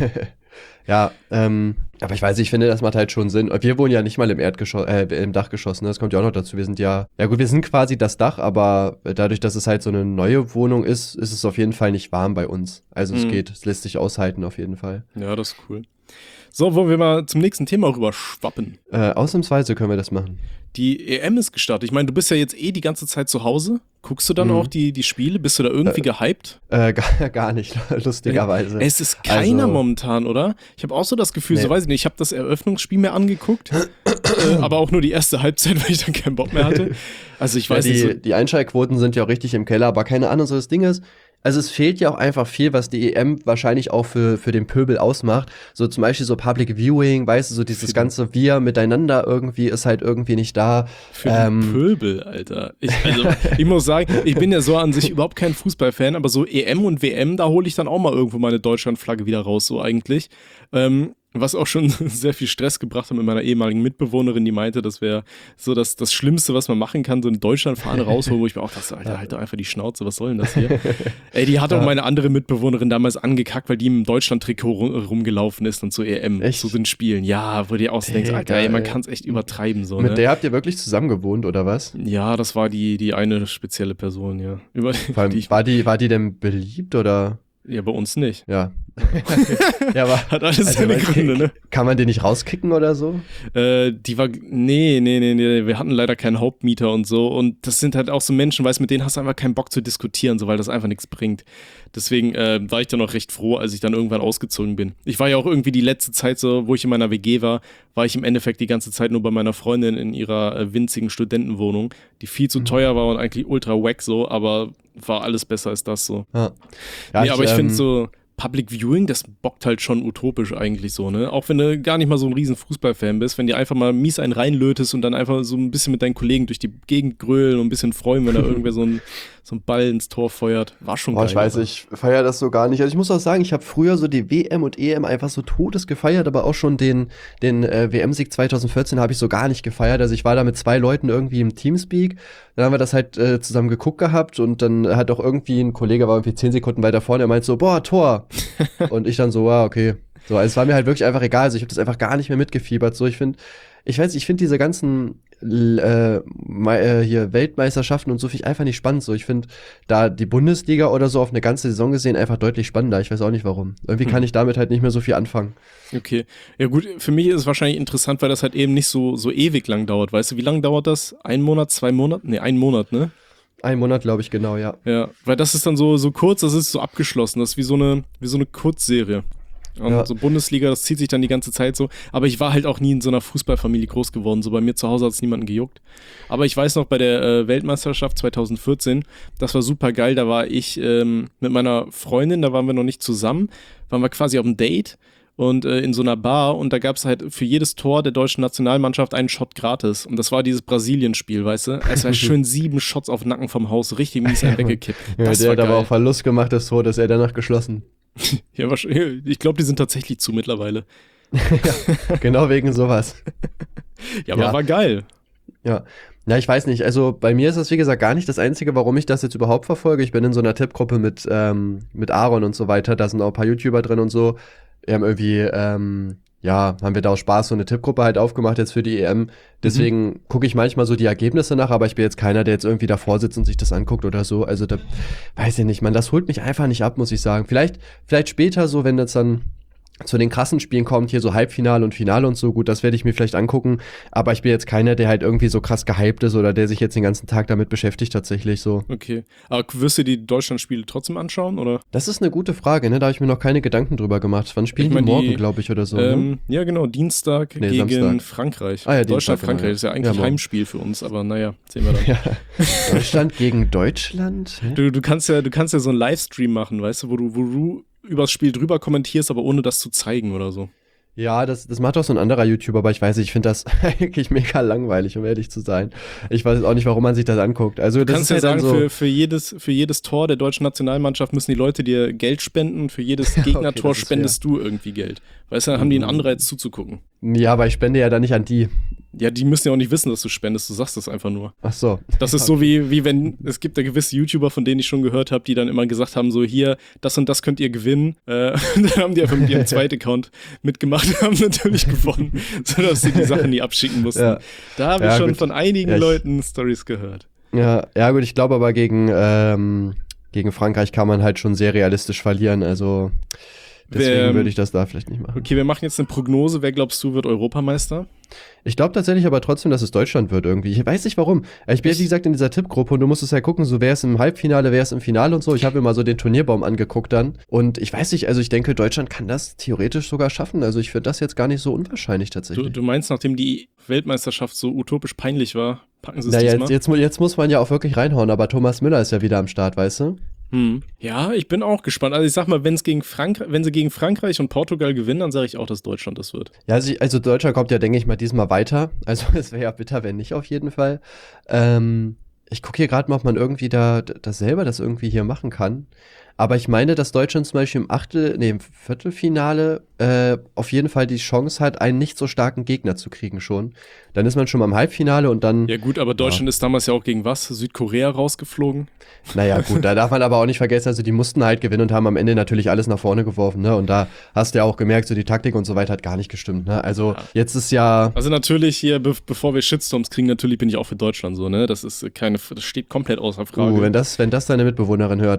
Ja, ähm, aber ich weiß, ich finde, das macht halt schon Sinn. Wir wohnen ja nicht mal im Erdgeschoss, äh, im Dachgeschoss, ne? Das kommt ja auch noch dazu. Wir sind ja, ja gut, wir sind quasi das Dach, aber dadurch, dass es halt so eine neue Wohnung ist, ist es auf jeden Fall nicht warm bei uns. Also es
Mhm.
geht, es lässt sich aushalten auf jeden Fall.
Ja, das ist cool. So, wollen wir mal zum nächsten Thema rüber schwappen.
Äh, ausnahmsweise können wir das machen.
Die E M ist gestartet. Ich meine, du bist ja jetzt eh die ganze Zeit zu Hause. Guckst du dann
Mhm.
auch die, die Spiele? Bist du da irgendwie gehypt?
Äh, gar, gar nicht, lustigerweise.
Es ist keiner
Also-
momentan, oder? Ich habe auch so das Gefühl,
Nee.
so weiß ich nicht, ich habe das Eröffnungsspiel mir angeguckt, äh, aber auch nur die erste Halbzeit, weil ich dann keinen Bock mehr hatte. Also ich
Ja,
weiß
die,
nicht so.
die Einschaltquoten sind ja auch richtig im Keller, aber keine Ahnung, so das Ding ist, also es fehlt ja auch einfach viel, was die E M wahrscheinlich auch für, für den Pöbel ausmacht. So zum Beispiel so Public Viewing, weißt du, so dieses
Für den-
ganze Wir miteinander irgendwie ist halt irgendwie nicht da.
Für den
Ähm,
Pöbel, Alter. Ich, also, ich muss sagen, ich bin ja so an sich überhaupt kein Fußballfan, aber so E M und W M, da hole ich dann auch mal irgendwo meine Deutschlandflagge wieder raus, so eigentlich. Ähm, was auch schon sehr viel Stress gebracht hat mit meiner ehemaligen Mitbewohnerin, die meinte, das wäre so das, das Schlimmste, was man machen kann, so eine Deutschlandfahne rausholen, wo ich mir auch dachte, Alter, halt doch einfach die Schnauze, was soll denn das hier? Ey, die hat auch
Ja.
meine andere Mitbewohnerin damals angekackt, weil die im Deutschland-Trikot ru- rumgelaufen ist und zur E M,
Echt?
zu den Spielen. Ja, wo du dir auch so denkst,
Digga,
Alter, ey, man
ey.
kann es echt übertreiben, so,
mit
ne?
der habt ihr wirklich zusammen gewohnt, oder was?
Ja, das war die, die eine spezielle Person, ja. Über
Vor allem,
die ich,
war, die, war die denn beliebt oder?
ja, bei uns nicht.
Ja, Ja, aber
Hat alles
also,
seine
man-
Gründe, ne?
Kann man den nicht rauskicken oder so?
Äh, die war, nee, nee, nee, nee, wir hatten leider keinen Hauptmieter und so und das sind halt auch so Menschen, weißt du, mit denen hast du einfach keinen Bock zu diskutieren, so, weil das einfach nichts bringt. Deswegen äh, war ich dann auch recht froh, als ich dann irgendwann ausgezogen bin. Ich war ja auch irgendwie die letzte Zeit so, wo ich in meiner W G war, war ich im Endeffekt die ganze Zeit nur bei meiner Freundin in ihrer äh, winzigen Studentenwohnung, die viel zu teuer war und eigentlich ultra wack so, aber war alles besser als das so.
Ja, ja
Nee, aber ich finde
ähm,
so Public Viewing, das bockt halt schon utopisch eigentlich so, ne? Auch wenn du gar nicht mal so ein riesen Fußballfan bist, wenn dir einfach mal mies einen reinlötest und dann einfach so ein bisschen mit deinen Kollegen durch die Gegend grölen und ein bisschen freuen, wenn da irgendwer so ein, so ein Ball ins Tor feuert. War schon
Boah,
geil.
ich weiß,
aber-
ich feiere das so gar nicht. Also ich muss auch sagen, ich habe früher so die W M und E M einfach so todes gefeiert, aber auch schon den, den äh, W M-Sieg zwanzig vierzehn habe ich so gar nicht gefeiert. Also ich war da mit zwei Leuten irgendwie im Teamspeak, dann haben wir das halt äh, zusammen geguckt gehabt und dann hat auch irgendwie ein Kollege, war irgendwie zehn Sekunden weiter vorne, der meint so, boah, Tor. Und ich dann so, wow, okay. So, also es war mir halt wirklich einfach egal. Also ich habe das einfach gar nicht mehr mitgefiebert. So, ich finde, ich weiß, ich finde diese ganzen l- äh, mei- äh, hier Weltmeisterschaften und so finde ich einfach nicht spannend. So, ich finde da die Bundesliga oder so auf eine ganze Saison gesehen einfach deutlich spannender. Ich weiß auch nicht warum. Irgendwie
Hm.
kann ich damit halt nicht mehr so viel anfangen.
Okay. Ja gut, für mich ist es wahrscheinlich interessant, weil das halt eben nicht so, so ewig lang dauert. Weißt du, wie lang dauert das? Ein Monat, zwei Monate? Nee, ein Monat, ne?
Ein Monat, glaube ich, genau, ja.
Ja, weil das ist dann so, so kurz, das ist so abgeschlossen. Das ist wie so eine, wie so eine Kurzserie. Und
Ja.
so Bundesliga, das zieht sich dann die ganze Zeit so. Aber ich war halt auch nie in so einer Fußballfamilie groß geworden. So bei mir zu Hause hat es niemanden gejuckt. Aber ich weiß noch, bei der äh, Weltmeisterschaft zwanzig vierzehn, das war super geil. Da war ich ähm, mit meiner Freundin, da waren wir noch nicht zusammen, waren wir quasi auf einem Date und äh, in so einer Bar und da gab es halt für jedes Tor der deutschen Nationalmannschaft einen Shot gratis. Und das war dieses Brasilien-Spiel, weißt du? Es war schön sieben Shots auf den Nacken vom Haus, richtig mies einen weggekippt.
Ja,
Das
der
war
hat aber
geil.
auch Verlust gemacht, das Tor, das er danach geschlossen.
Ja, wahrscheinlich. Ich glaube, die sind tatsächlich zu mittlerweile.
Genau wegen sowas.
Ja, aber
Ja.
war geil.
Ja. Na, ich weiß nicht. Also bei mir ist das, wie gesagt, gar nicht das Einzige, warum ich das jetzt überhaupt verfolge. Ich bin in so einer Tippgruppe mit, ähm, mit Aaron und so weiter. Da sind auch ein paar YouTuber drin und so. Wir haben irgendwie, ähm, ja, haben wir da aus Spaß so eine Tippgruppe halt aufgemacht jetzt für die E M. Deswegen gucke ich manchmal so die Ergebnisse nach, aber ich bin jetzt keiner, der jetzt irgendwie davor sitzt und sich das anguckt oder so. Also da weiß ich nicht, man, das holt mich einfach nicht ab, muss ich sagen. Vielleicht, vielleicht später so, wenn das dann zu den krassen Spielen kommt, hier so Halbfinale und Finale und so, gut, das werde ich mir vielleicht angucken, aber ich bin jetzt keiner, der halt irgendwie so krass gehypt ist oder der sich jetzt den ganzen Tag damit beschäftigt tatsächlich so.
Okay. Aber wirst du die Deutschlandspiele trotzdem anschauen, oder?
Das ist eine gute Frage, ne, da habe ich mir noch keine Gedanken drüber gemacht. Wann spielen
Ich mein,
die morgen,
die,
glaube ich, oder so, ne?
Ähm, ja, genau, Dienstag
Nee,
gegen
Samstag.
Frankreich.
Ah ja, Dienstag,
Deutschland-Frankreich
genau, ja.
ist ja eigentlich
Ja, morgen.
Heimspiel für uns, aber naja, sehen wir dann.
Ja. Deutschland gegen Deutschland? Hä?
Du, du, kannst ja, du kannst ja so einen Livestream machen, weißt du, wo du, wo du übers Spiel drüber kommentierst, aber ohne das zu zeigen oder so.
Ja, das, das macht auch so ein anderer YouTuber, aber ich weiß nicht, ich finde das eigentlich mega langweilig, um ehrlich zu sein. Ich weiß auch nicht, warum man sich das anguckt. Also,
Du
das
kannst
ist
ja
halt
sagen,
dann so,
für, für, jedes, für jedes Tor der deutschen Nationalmannschaft müssen die Leute dir Geld spenden, für jedes Gegnertor
das ist
spendest du irgendwie Geld. Weißt du, dann haben die einen Anreiz zuzugucken.
ja, aber ich spende ja dann nicht an die.
Ja, die müssen ja auch nicht wissen, dass du spendest, du sagst das einfach nur.
Ach so.
Das ist so wie, wie wenn, es gibt da gewisse YouTuber, von denen ich schon gehört habe, die dann immer gesagt haben, so hier, das und das könnt ihr gewinnen. Äh, dann haben die einfach mit ihrem zweiten Account mitgemacht und haben natürlich gewonnen, sodass sie die Sachen nie abschicken mussten.
Ja.
Da habe
Ja,
ich schon
gut.
von einigen
Ja, ich-
Leuten Stories gehört.
Ja, ja gut, ich glaube aber gegen, ähm, gegen Frankreich kann man halt schon sehr realistisch verlieren, also deswegen
Wer, ähm,
würde ich das da vielleicht nicht machen.
Okay, wir machen jetzt eine Prognose. Wer glaubst du wird Europameister?
Ich glaube tatsächlich aber trotzdem, dass es Deutschland wird irgendwie. Ich weiß nicht warum. Ich bin,
Echt?
wie gesagt, in dieser Tippgruppe und du musst es ja gucken, so wer ist im Halbfinale, wer ist im Finale und so. Ich habe mir mal so den Turnierbaum angeguckt dann und ich weiß nicht, also ich denke, Deutschland kann das theoretisch sogar schaffen. Also ich finde das jetzt gar nicht so unwahrscheinlich tatsächlich.
Du, du meinst, nachdem die Weltmeisterschaft so utopisch peinlich war, packen sie es
naja,
diesmal?
jetzt, jetzt, mu- jetzt muss man ja auch wirklich reinhauen, aber Thomas Müller ist ja wieder am Start, weißt du?
Hm. Ja, ich bin auch gespannt. Also ich sag mal, wenn's gegen Frank wenn sie gegen Frankreich und Portugal gewinnen, dann sage ich auch, dass Deutschland das wird.
Ja, also, ich, also Deutschland kommt ja, denke ich mal, diesmal weiter. Also es wäre ja bitter, wenn nicht auf jeden Fall. Ähm, ich gucke hier gerade mal, ob man irgendwie da das selber das irgendwie hier machen kann. Aber ich meine, dass Deutschland zum Beispiel im Achtel, nee, im Viertelfinale äh, auf jeden Fall die Chance hat, einen nicht so starken Gegner zu kriegen schon. Dann ist man schon mal im Halbfinale und dann,
Ja gut, aber Deutschland ist damals ja auch gegen was? Südkorea rausgeflogen?
naja gut, da darf man aber auch nicht vergessen, also die mussten halt gewinnen und haben am Ende natürlich alles nach vorne geworfen, ne? Und da hast du ja auch gemerkt, so die Taktik und so weiter hat gar nicht gestimmt, ne? Also
Ja.
jetzt ist ja,
Also natürlich hier, be bevor wir Shitstorms kriegen, natürlich bin ich auch für Deutschland so, ne? Das ist keine, das steht komplett außer Frage.
uh, wenn das, wenn das deine Mitbewohnerin hört.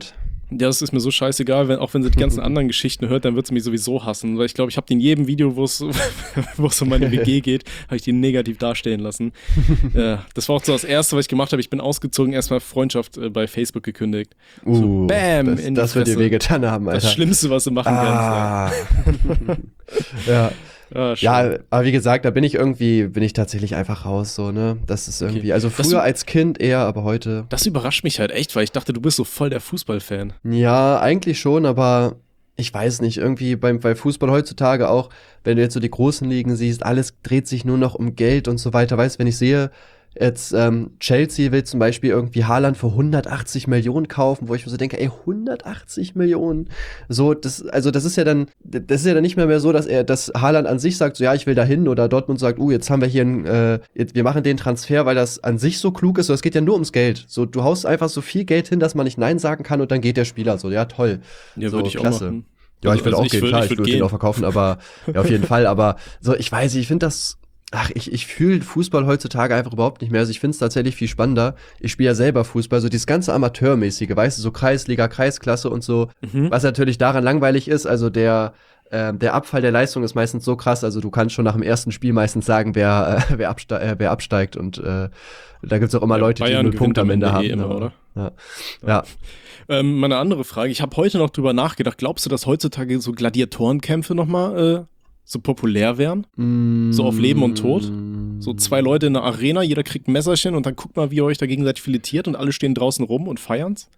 Ja, das ist mir so scheißegal, wenn, auch wenn sie die ganzen anderen Geschichten hört, dann wird sie mich sowieso hassen. Weil ich glaube, ich habe die in jedem Video, wo es wo es um meine W G geht, habe ich die negativ dastehen lassen. Ja, das war auch so das Erste, was ich gemacht habe. Ich bin ausgezogen, erstmal Freundschaft äh, bei Facebook gekündigt.
Uh,
so, bam,
das,
in die
das wird dir
Fresse.
wehgetan haben, Alter.
Das Schlimmste, was du machen
ah.
kannst.
Ja.
Ja,
ja, aber wie gesagt, da bin ich irgendwie, bin ich tatsächlich einfach raus, so, ne? Das ist irgendwie,
Okay.
also
Das-
früher als Kind eher, aber heute.
Das überrascht mich halt echt, weil ich dachte, du bist so voll der Fußballfan.
Ja, eigentlich schon, aber ich weiß nicht, irgendwie beim, bei Fußball heutzutage auch, wenn du jetzt so die großen Ligen siehst, alles dreht sich nur noch um Geld und so weiter. Weißt, wenn ich sehe, jetzt ähm, Chelsea will zum Beispiel irgendwie Haaland für hundertachtzig Millionen kaufen, wo ich mir so denke, ey, hundertachtzig Millionen. So, das, also das ist ja dann, das ist ja dann nicht mehr, mehr so, dass er, dass Haaland an sich sagt, so ja, ich will da hin, oder Dortmund sagt, uh, jetzt haben wir hier ein, äh, jetzt, wir machen den Transfer, weil das an sich so klug ist, so, es geht ja nur ums Geld. So, du haust einfach so viel Geld hin, dass man nicht Nein sagen kann und dann geht der Spieler so, ja, toll.
Ja,
so,
würde ich auch
klasse.
machen.
Ja, ich will
Also
auch
ich
gehen,
würd-
klar,
ich
ich
würd
würde
gehen.
den auch verkaufen, aber ja, auf jeden Fall, aber so, ich weiß nicht, ich finde das, ach, ich, ich fühle Fußball heutzutage einfach überhaupt nicht mehr, also ich finde es tatsächlich viel spannender, ich spiele ja selber Fußball, so dieses ganze Amateurmäßige, weißt du, so Kreisliga, Kreisklasse und so,
Mhm.
was natürlich daran langweilig ist, also der, äh, der Abfall der Leistung ist meistens so krass, also du kannst schon nach dem ersten Spiel meistens sagen, wer, äh, wer, abste äh, wer absteigt und äh, da gibt's auch immer
Ja,
Leute,
Bayern
die null
gewinnt
Punkte am
am
Ende
Ende
haben.
eh immer,
aber-
oder?
Ja. Ja.
Ähm, meine andere Frage, ich habe heute noch drüber nachgedacht, glaubst du, dass heutzutage so Gladiatorenkämpfe nochmal äh, so populär wären? So auf Leben und Tod? So zwei Leute in einer Arena, jeder kriegt ein Messerchen und dann guckt mal, wie ihr euch da gegenseitig filetiert und alle stehen draußen rum und feiern's?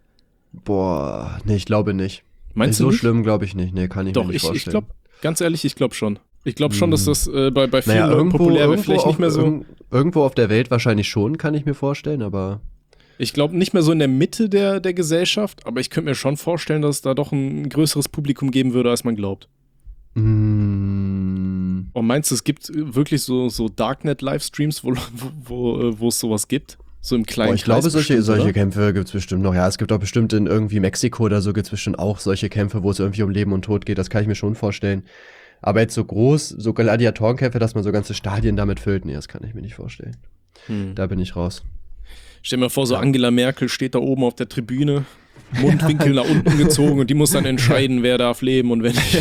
Boah, nee, ich glaube nicht.
Meinst
so
du nicht?
schlimm glaube ich nicht, nee, kann ich
Doch,
mir nicht
ich, ich
vorstellen.
glaube, ganz ehrlich, ich glaube schon. Ich glaube schon, dass das äh, bei, bei vielen
Naja,
Leuten
irgendwo,
populär wäre.
irgendwo,
Vielleicht nicht
auf,
mehr so.
irg- irgendwo auf der Welt wahrscheinlich schon, kann ich mir vorstellen, aber
Ich glaube nicht mehr so in der Mitte der, der Gesellschaft, aber ich könnte mir schon vorstellen, dass es da doch ein größeres Publikum geben würde, als man glaubt.
mm,
Und meinst du, es gibt wirklich so, so Darknet-Livestreams, wo, wo, wo, äh, wo es sowas gibt? So im kleinen
boah, ich glaube,
Kreis
solche,
bestimmt,
solche
oder?
Kämpfe gibt's bestimmt noch. Ja, es gibt auch bestimmt in irgendwie Mexiko oder so gibt's bestimmt auch solche Kämpfe, wo es irgendwie um Leben und Tod geht. Das kann ich mir schon vorstellen. Aber jetzt so groß, so Gladiatorenkämpfe, dass man so ganze Stadien damit füllt, nee, das kann ich mir nicht vorstellen.
Hm.
Da bin ich raus.
Stell dir mal vor, so Angela Merkel steht da oben auf der Tribüne, Mundwinkel nach unten gezogen und die muss dann entscheiden, wer darf leben und wer nicht.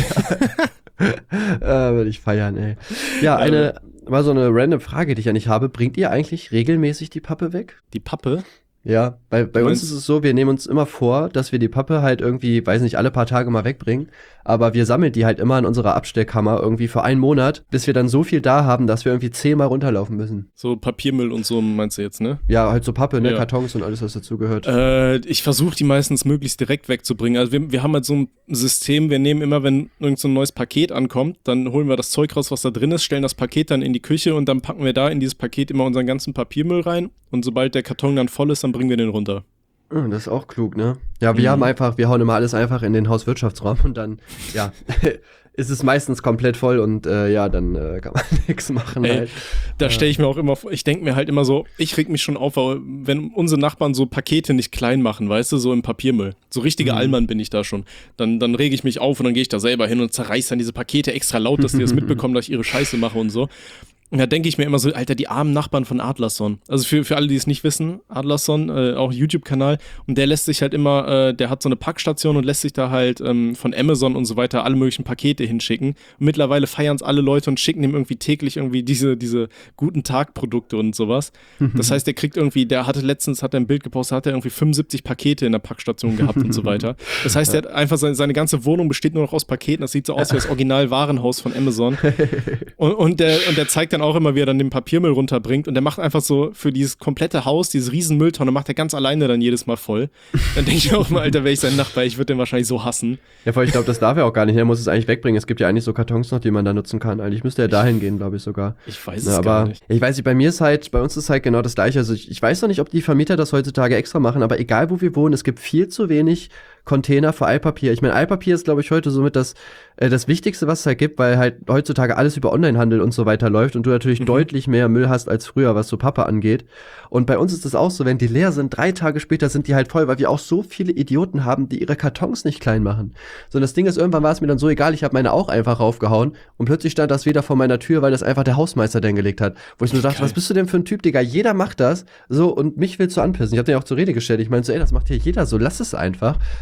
äh, würde ich feiern, ey. Ja, eine, mal so eine random Frage, die ich an dich habe. Bringt ihr eigentlich regelmäßig die Pappe weg?
Die Pappe?
Ja, bei, bei
Du
uns
meinst-
ist es so, wir nehmen uns immer vor, dass wir die Pappe halt irgendwie, weiß nicht, alle paar Tage mal wegbringen, aber wir sammeln die halt immer in unserer Abstellkammer irgendwie für einen Monat, bis wir dann so viel da haben, dass wir irgendwie zehnmal runterlaufen müssen.
So Papiermüll und so meinst du jetzt, ne?
Ja, halt so Pappe, ne,
Ja.
Kartons und alles, was dazugehört.
Äh, ich versuche die meistens möglichst direkt wegzubringen. Also wir, wir haben halt so ein System, wir nehmen immer, wenn irgend so ein neues Paket ankommt, dann holen wir das Zeug raus, was da drin ist, stellen das Paket dann in die Küche und dann packen wir da in dieses Paket immer unseren ganzen Papiermüll rein und sobald der Karton dann voll ist, dann bringen wir den runter.
Oh, das ist auch klug, ne? Ja, wir
Mhm.
haben einfach, wir hauen immer alles einfach in den Hauswirtschaftsraum und dann, ja, ist es meistens komplett voll und äh, ja, dann äh, kann man nichts machen
Ey,
halt.
Da stelle ich mir auch immer vor, ich denke mir halt immer so, ich reg mich schon auf, weil wenn unsere Nachbarn so Pakete nicht klein machen, weißt du, so im Papiermüll. So richtiger
Mhm.
Allmann bin ich da schon. Dann, dann rege ich mich auf und dann gehe ich da selber hin und zerreiß dann diese Pakete extra laut, dass die das mitbekommen, dass ich ihre Scheiße mache und so. Und da denke ich mir immer so, Alter, die armen Nachbarn von Adlerson. Also für, für alle, die es nicht wissen, Adlerson, äh, auch YouTube-Kanal. Und der lässt sich halt immer, äh, der hat so eine Packstation und lässt sich da halt ähm, von Amazon und so weiter alle möglichen Pakete hinschicken. Und mittlerweile feiern es alle Leute und schicken ihm irgendwie täglich irgendwie diese, diese guten Tag-Produkte und sowas. Das heißt, der kriegt irgendwie, der hatte letztens, hat er ein Bild gepostet, hat er irgendwie fünfundsiebzig Pakete in der Packstation gehabt und so weiter. Das heißt, der hat einfach seine, seine ganze Wohnung besteht nur noch aus Paketen. Das sieht so aus wie das Original-Warenhaus von Amazon. Und, und, der, und der zeigt dann auch immer, wie er dann den Papiermüll runterbringt. Und der macht einfach so für dieses komplette Haus, diese riesen Mülltonne, macht er ganz alleine dann jedes Mal voll. Dann denke ich mir auch mal, Alter, wäre ich sein Nachbar, ich würde den wahrscheinlich so hassen.
Ja, vor allem, ich glaube, das darf er auch gar nicht. Er muss es eigentlich wegbringen. Es gibt ja eigentlich so Kartons noch, die man da nutzen kann. Eigentlich müsste er dahin gehen, glaube ich sogar.
Ich weiß es
Na,
gar
aber
nicht.
ich weiß nicht, bei mir ist halt, bei uns ist halt genau das Gleiche. Also ich, ich weiß noch nicht, ob die Vermieter das heutzutage extra machen, aber egal wo wir wohnen, es gibt viel zu wenig Container für Altpapier. Ich meine, Altpapier ist, glaube ich, heute somit das, äh, das Wichtigste, was es halt gibt, weil halt heutzutage alles über Onlinehandel und so weiter läuft und du natürlich
Mhm.
deutlich mehr Müll hast als früher, was so Pappe angeht. Und bei uns ist es auch so, wenn die leer sind, drei Tage später sind die halt voll, weil wir auch so viele Idioten haben, die ihre Kartons nicht klein machen. So, und das Ding ist, irgendwann war es mir dann so egal, ich habe meine auch einfach raufgehauen und plötzlich stand das wieder vor meiner Tür, weil das einfach der Hausmeister dann gelegt hat. Wo ich mir dachte,
Geil.
was bist du denn für ein Typ, Digga? Jeder macht das. So, und mich willst du anpissen. Ich habe den auch zur Rede gestellt. Ich meinte so, ey, das macht hier jeder so, lass es einfach.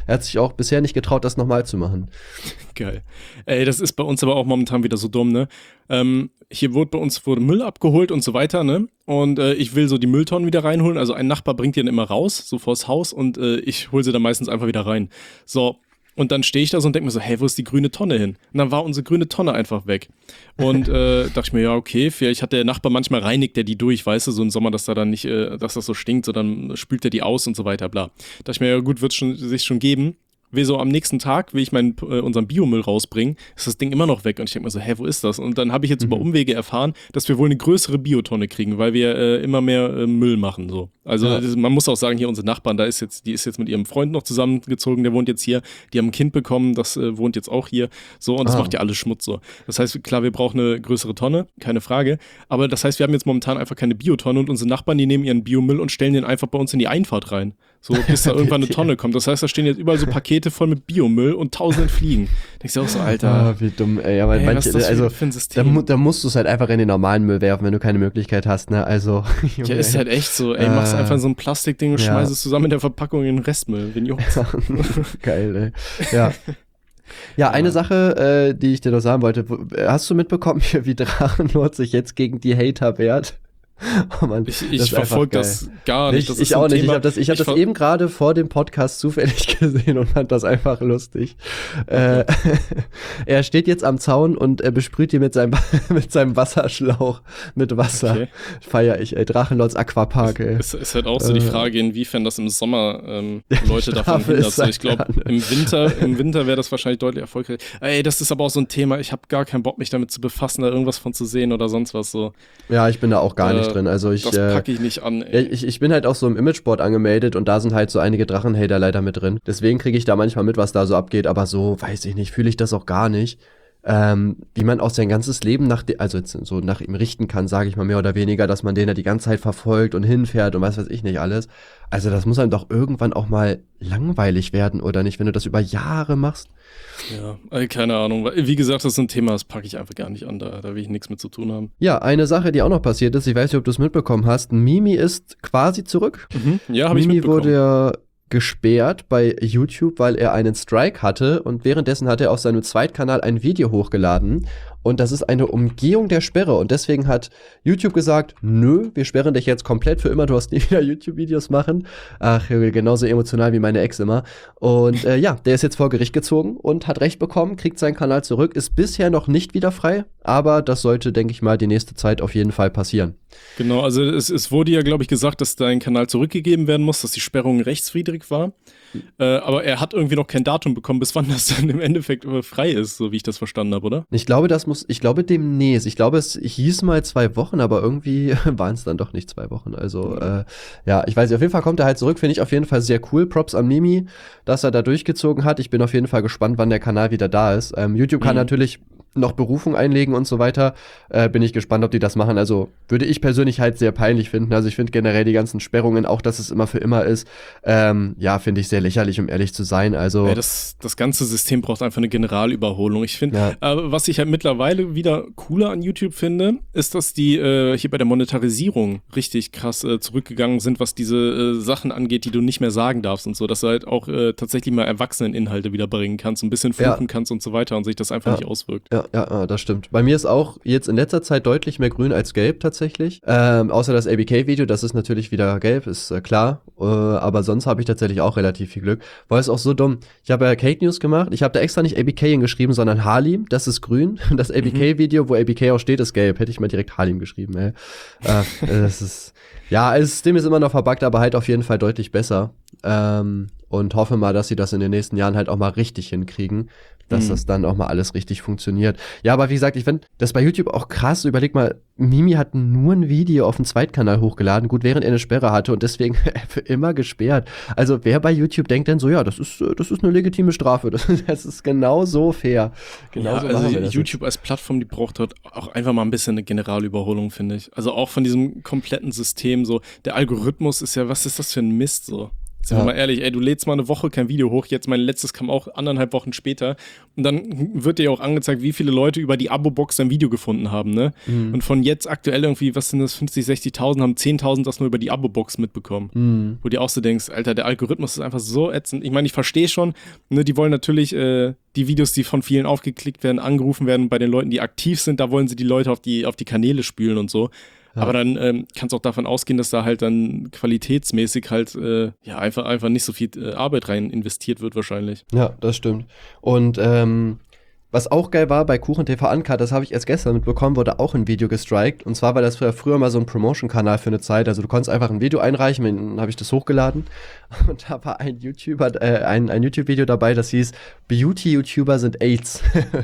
Er hat sich auch bisher nicht getraut, das nochmal zu machen.
Geil. Ey, das ist bei uns aber auch momentan wieder so dumm, ne? Ähm, hier wurde bei uns wurde Müll abgeholt und so weiter, ne? Und äh, ich will so die Mülltonnen wieder reinholen. Also ein Nachbar bringt die dann immer raus, so vors Haus, und äh, ich hole sie dann meistens einfach wieder rein. So. Und dann stehe ich da so und denke mir so, hey, wo ist die grüne Tonne hin? Und dann war unsere grüne Tonne einfach weg. Und äh, dachte ich mir, ja, okay, vielleicht hat der Nachbar, manchmal reinigt der die durch, weißt du, so im Sommer, dass da dann nicht, äh, dass das so stinkt, so dann spült er die aus und so weiter, bla. Dachte ich mir, ja gut, wird es sich schon geben. Will so am nächsten Tag, will ich meinen, äh, unseren Biomüll rausbringen, ist das Ding immer noch weg. Und ich denke mir so, hä, wo ist das? Und dann habe ich jetzt mhm. über Umwege erfahren, dass wir wohl eine größere Biotonne kriegen, weil wir äh, immer mehr äh, Müll machen. So. Also ja. das, man muss auch sagen, hier unsere Nachbarn, da ist jetzt, die ist jetzt mit ihrem Freund noch zusammengezogen, der wohnt jetzt hier, die haben ein Kind bekommen, das äh, wohnt jetzt auch hier. So, und das ah. macht ja alles Schmutz so. Das heißt, klar, wir brauchen eine größere Tonne, keine Frage. Aber das heißt, wir haben jetzt momentan einfach keine Biotonne und unsere Nachbarn, die nehmen ihren Biomüll und stellen den einfach bei uns in die Einfahrt rein. So, bis da irgendwann eine Tonne kommt. Das heißt, da stehen jetzt überall so Pakete voll mit Biomüll und tausenden Fliegen. Da denkst du auch so, Alter.
Ah, wie dumm, ey. Aber
ey,
manche,
was ist das
also,
für ein System?
Da, mu- da musst du es halt einfach in den normalen Müll werfen, wenn du keine Möglichkeit hast, ne? Also.
Ja, ist halt echt so, ey. Machst
äh,
einfach in so ein Plastikding und
ja.
schmeißt es zusammen in der Verpackung in den Restmüll. Wen juckt's?
Geil, ey. Ja. Ja, eine ja. Sache, äh, die ich dir noch sagen wollte. Hast du mitbekommen, wie Drachenlord sich jetzt gegen die Hater wehrt? Oh Mann,
ich ich verfolge das gar nicht. Das
ich
ist
auch
ein
nicht.
Thema.
Ich habe das, ich hab
ich
das eben gerade vor dem Podcast zufällig gesehen und fand das einfach lustig. Okay. Äh, er steht jetzt am Zaun und er besprüht die mit seinem, mit seinem Wasserschlauch mit Wasser. Okay. Feier ich, ey. Drachenlords Aquapark, ey.
Es ist halt auch so die Frage, inwiefern das im Sommer ähm, Leute davon hindert. So, ich glaube, im Winter, im Winter wäre das wahrscheinlich deutlich erfolgreicher. Ey, das ist aber auch so ein Thema. Ich habe gar keinen Bock, mich damit zu befassen, da irgendwas von zu sehen oder sonst was so.
Ja, ich bin da auch gar äh, nicht drin. Also ich,
das packe ich nicht an, ey.
Ich, ich bin halt auch so im Imageboard angemeldet und da sind halt so einige Drachenhater leider mit drin. Deswegen kriege ich da manchmal mit, was da so abgeht, aber so, weiß ich nicht, fühle ich das auch gar nicht. Ähm, wie man auch sein ganzes Leben nach, de- also jetzt so nach ihm richten kann, sage ich mal mehr oder weniger, dass man den ja die ganze Zeit verfolgt und hinfährt und was weiß ich nicht alles. Also das muss einem doch irgendwann auch mal langweilig werden, oder nicht, wenn du das über Jahre machst?
Ja, also keine Ahnung. Wie gesagt, das ist ein Thema, das packe ich einfach gar nicht an, da, da will ich nichts mit zu tun haben.
Ja, eine Sache, die auch noch passiert ist, ich weiß nicht, ob du es mitbekommen hast, Mimi ist quasi zurück.
Mhm. Ja, habe ich mitbekommen.
Mimi wurde ja gesperrt bei YouTube, weil er einen Strike hatte, und währenddessen hat er auf seinem Zweitkanal ein Video hochgeladen, und das ist eine Umgehung der Sperre, und deswegen hat YouTube gesagt, nö, wir sperren dich jetzt komplett für immer, du hast nie wieder YouTube-Videos machen. Ach, genauso emotional wie meine Ex immer. Und äh, ja, der ist jetzt vor Gericht gezogen und hat Recht bekommen, kriegt seinen Kanal zurück, ist bisher noch nicht wieder frei, aber das sollte, denke ich mal, die nächste Zeit auf jeden Fall passieren.
Genau, also es, es wurde ja, glaube ich, gesagt, dass dein Kanal zurückgegeben werden muss, dass die Sperrung rechtswidrig war. Mhm. Äh, aber er hat irgendwie noch kein Datum bekommen, bis wann das dann im Endeffekt frei ist, so wie ich das verstanden habe, oder?
Ich glaube, das muss, ich glaube demnächst. Ich glaube, es hieß mal zwei Wochen, aber irgendwie waren es dann doch nicht zwei Wochen. Also, mhm. äh, ja, ich weiß nicht, auf jeden Fall kommt er halt zurück, finde ich auf jeden Fall sehr cool. Props an Mimi, dass er da durchgezogen hat. Ich bin auf jeden Fall gespannt, wann der Kanal wieder da ist. Ähm, YouTube kann mhm. natürlich noch Berufung einlegen und so weiter. Äh, bin ich gespannt, ob die das machen. Also würde ich persönlich halt sehr peinlich finden. Also ich finde generell die ganzen Sperrungen, auch dass es immer für immer ist, ähm, ja, finde ich sehr lächerlich, um ehrlich zu sein. Also
ja, das, das ganze System braucht einfach eine Generalüberholung. Ich finde, ja. äh, was ich halt mittlerweile wieder cooler an YouTube finde, ist, dass die äh, hier bei der Monetarisierung richtig krass äh, zurückgegangen sind, was diese äh, Sachen angeht, die du nicht mehr sagen darfst und so, dass du halt auch äh, tatsächlich mal Erwachseneninhalte wieder bringen kannst, ein bisschen fluchen ja. kannst und so weiter und sich das einfach
ja.
nicht auswirkt.
Ja, ja, das stimmt. Bei mir ist auch jetzt in letzter Zeit deutlich mehr grün als gelb tatsächlich. Ähm, außer das A B K-Video, das ist natürlich wieder gelb, ist äh, klar. Äh, aber sonst habe ich tatsächlich auch relativ viel Glück. Weil es auch so dumm. Ich habe ja Cake News gemacht. Ich habe da extra nicht A B K hingeschrieben, sondern Halim. Das ist grün. Das A B K-Video, wo A B K auch steht, ist gelb. Hätte ich mal direkt Halim geschrieben, ey. äh, das ist, ja, das System ist immer noch verbuggt, aber halt auf jeden Fall deutlich besser. Ähm, und hoffe mal, dass sie das in den nächsten Jahren halt auch mal richtig hinkriegen, dass mhm. das dann auch mal alles richtig funktioniert. Ja, aber wie gesagt, ich finde das bei YouTube auch krass. Überleg mal, Mimi hat nur ein Video auf dem Zweitkanal hochgeladen, gut, während er eine Sperre hatte, und deswegen für immer gesperrt. Also wer bei YouTube denkt denn so, ja, das ist das ist eine legitime Strafe, das, das ist genau so fair. Genau
ja,
so
also
wir das
YouTube jetzt. Als Plattform, die braucht halt auch einfach mal ein bisschen eine Generalüberholung, finde ich. Also auch von diesem kompletten System so. Der Algorithmus ist ja, was ist das für ein Mist so? Sind wir mal ehrlich, ey, du lädst mal eine Woche kein Video hoch, jetzt mein letztes kam auch anderthalb Wochen später und dann wird dir ja auch angezeigt, wie viele Leute über die Abo-Box dein Video gefunden haben, ne? Mhm. Und von jetzt aktuell irgendwie, was sind das, fünfzig, sechzigtausend, haben zehntausend das nur über die Abo-Box mitbekommen. Mhm. Wo du auch so denkst, Alter, der Algorithmus ist einfach so ätzend. Ich meine, ich verstehe schon, ne, die wollen natürlich äh, die Videos, die von vielen aufgeklickt werden, angerufen werden, bei den Leuten, die aktiv sind, da wollen sie die Leute auf die, auf die Kanäle spülen und so. Ja. Aber dann ähm, kannst du auch davon ausgehen, dass da halt dann qualitätsmäßig halt äh, ja einfach, einfach nicht so viel äh, Arbeit rein investiert wird wahrscheinlich.
Ja, das stimmt. Und ähm, was auch geil war bei KuchenTV Uncut, das habe ich erst gestern mitbekommen, wurde auch ein Video gestrikt. Und zwar war das früher, früher mal so ein Promotion-Kanal für eine Zeit. Also du konntest einfach ein Video einreichen, dann habe ich das hochgeladen. Und da war ein YouTuber, äh, ein, ein YouTube-Video dabei, das hieß Beauty-YouTuber sind AIDS.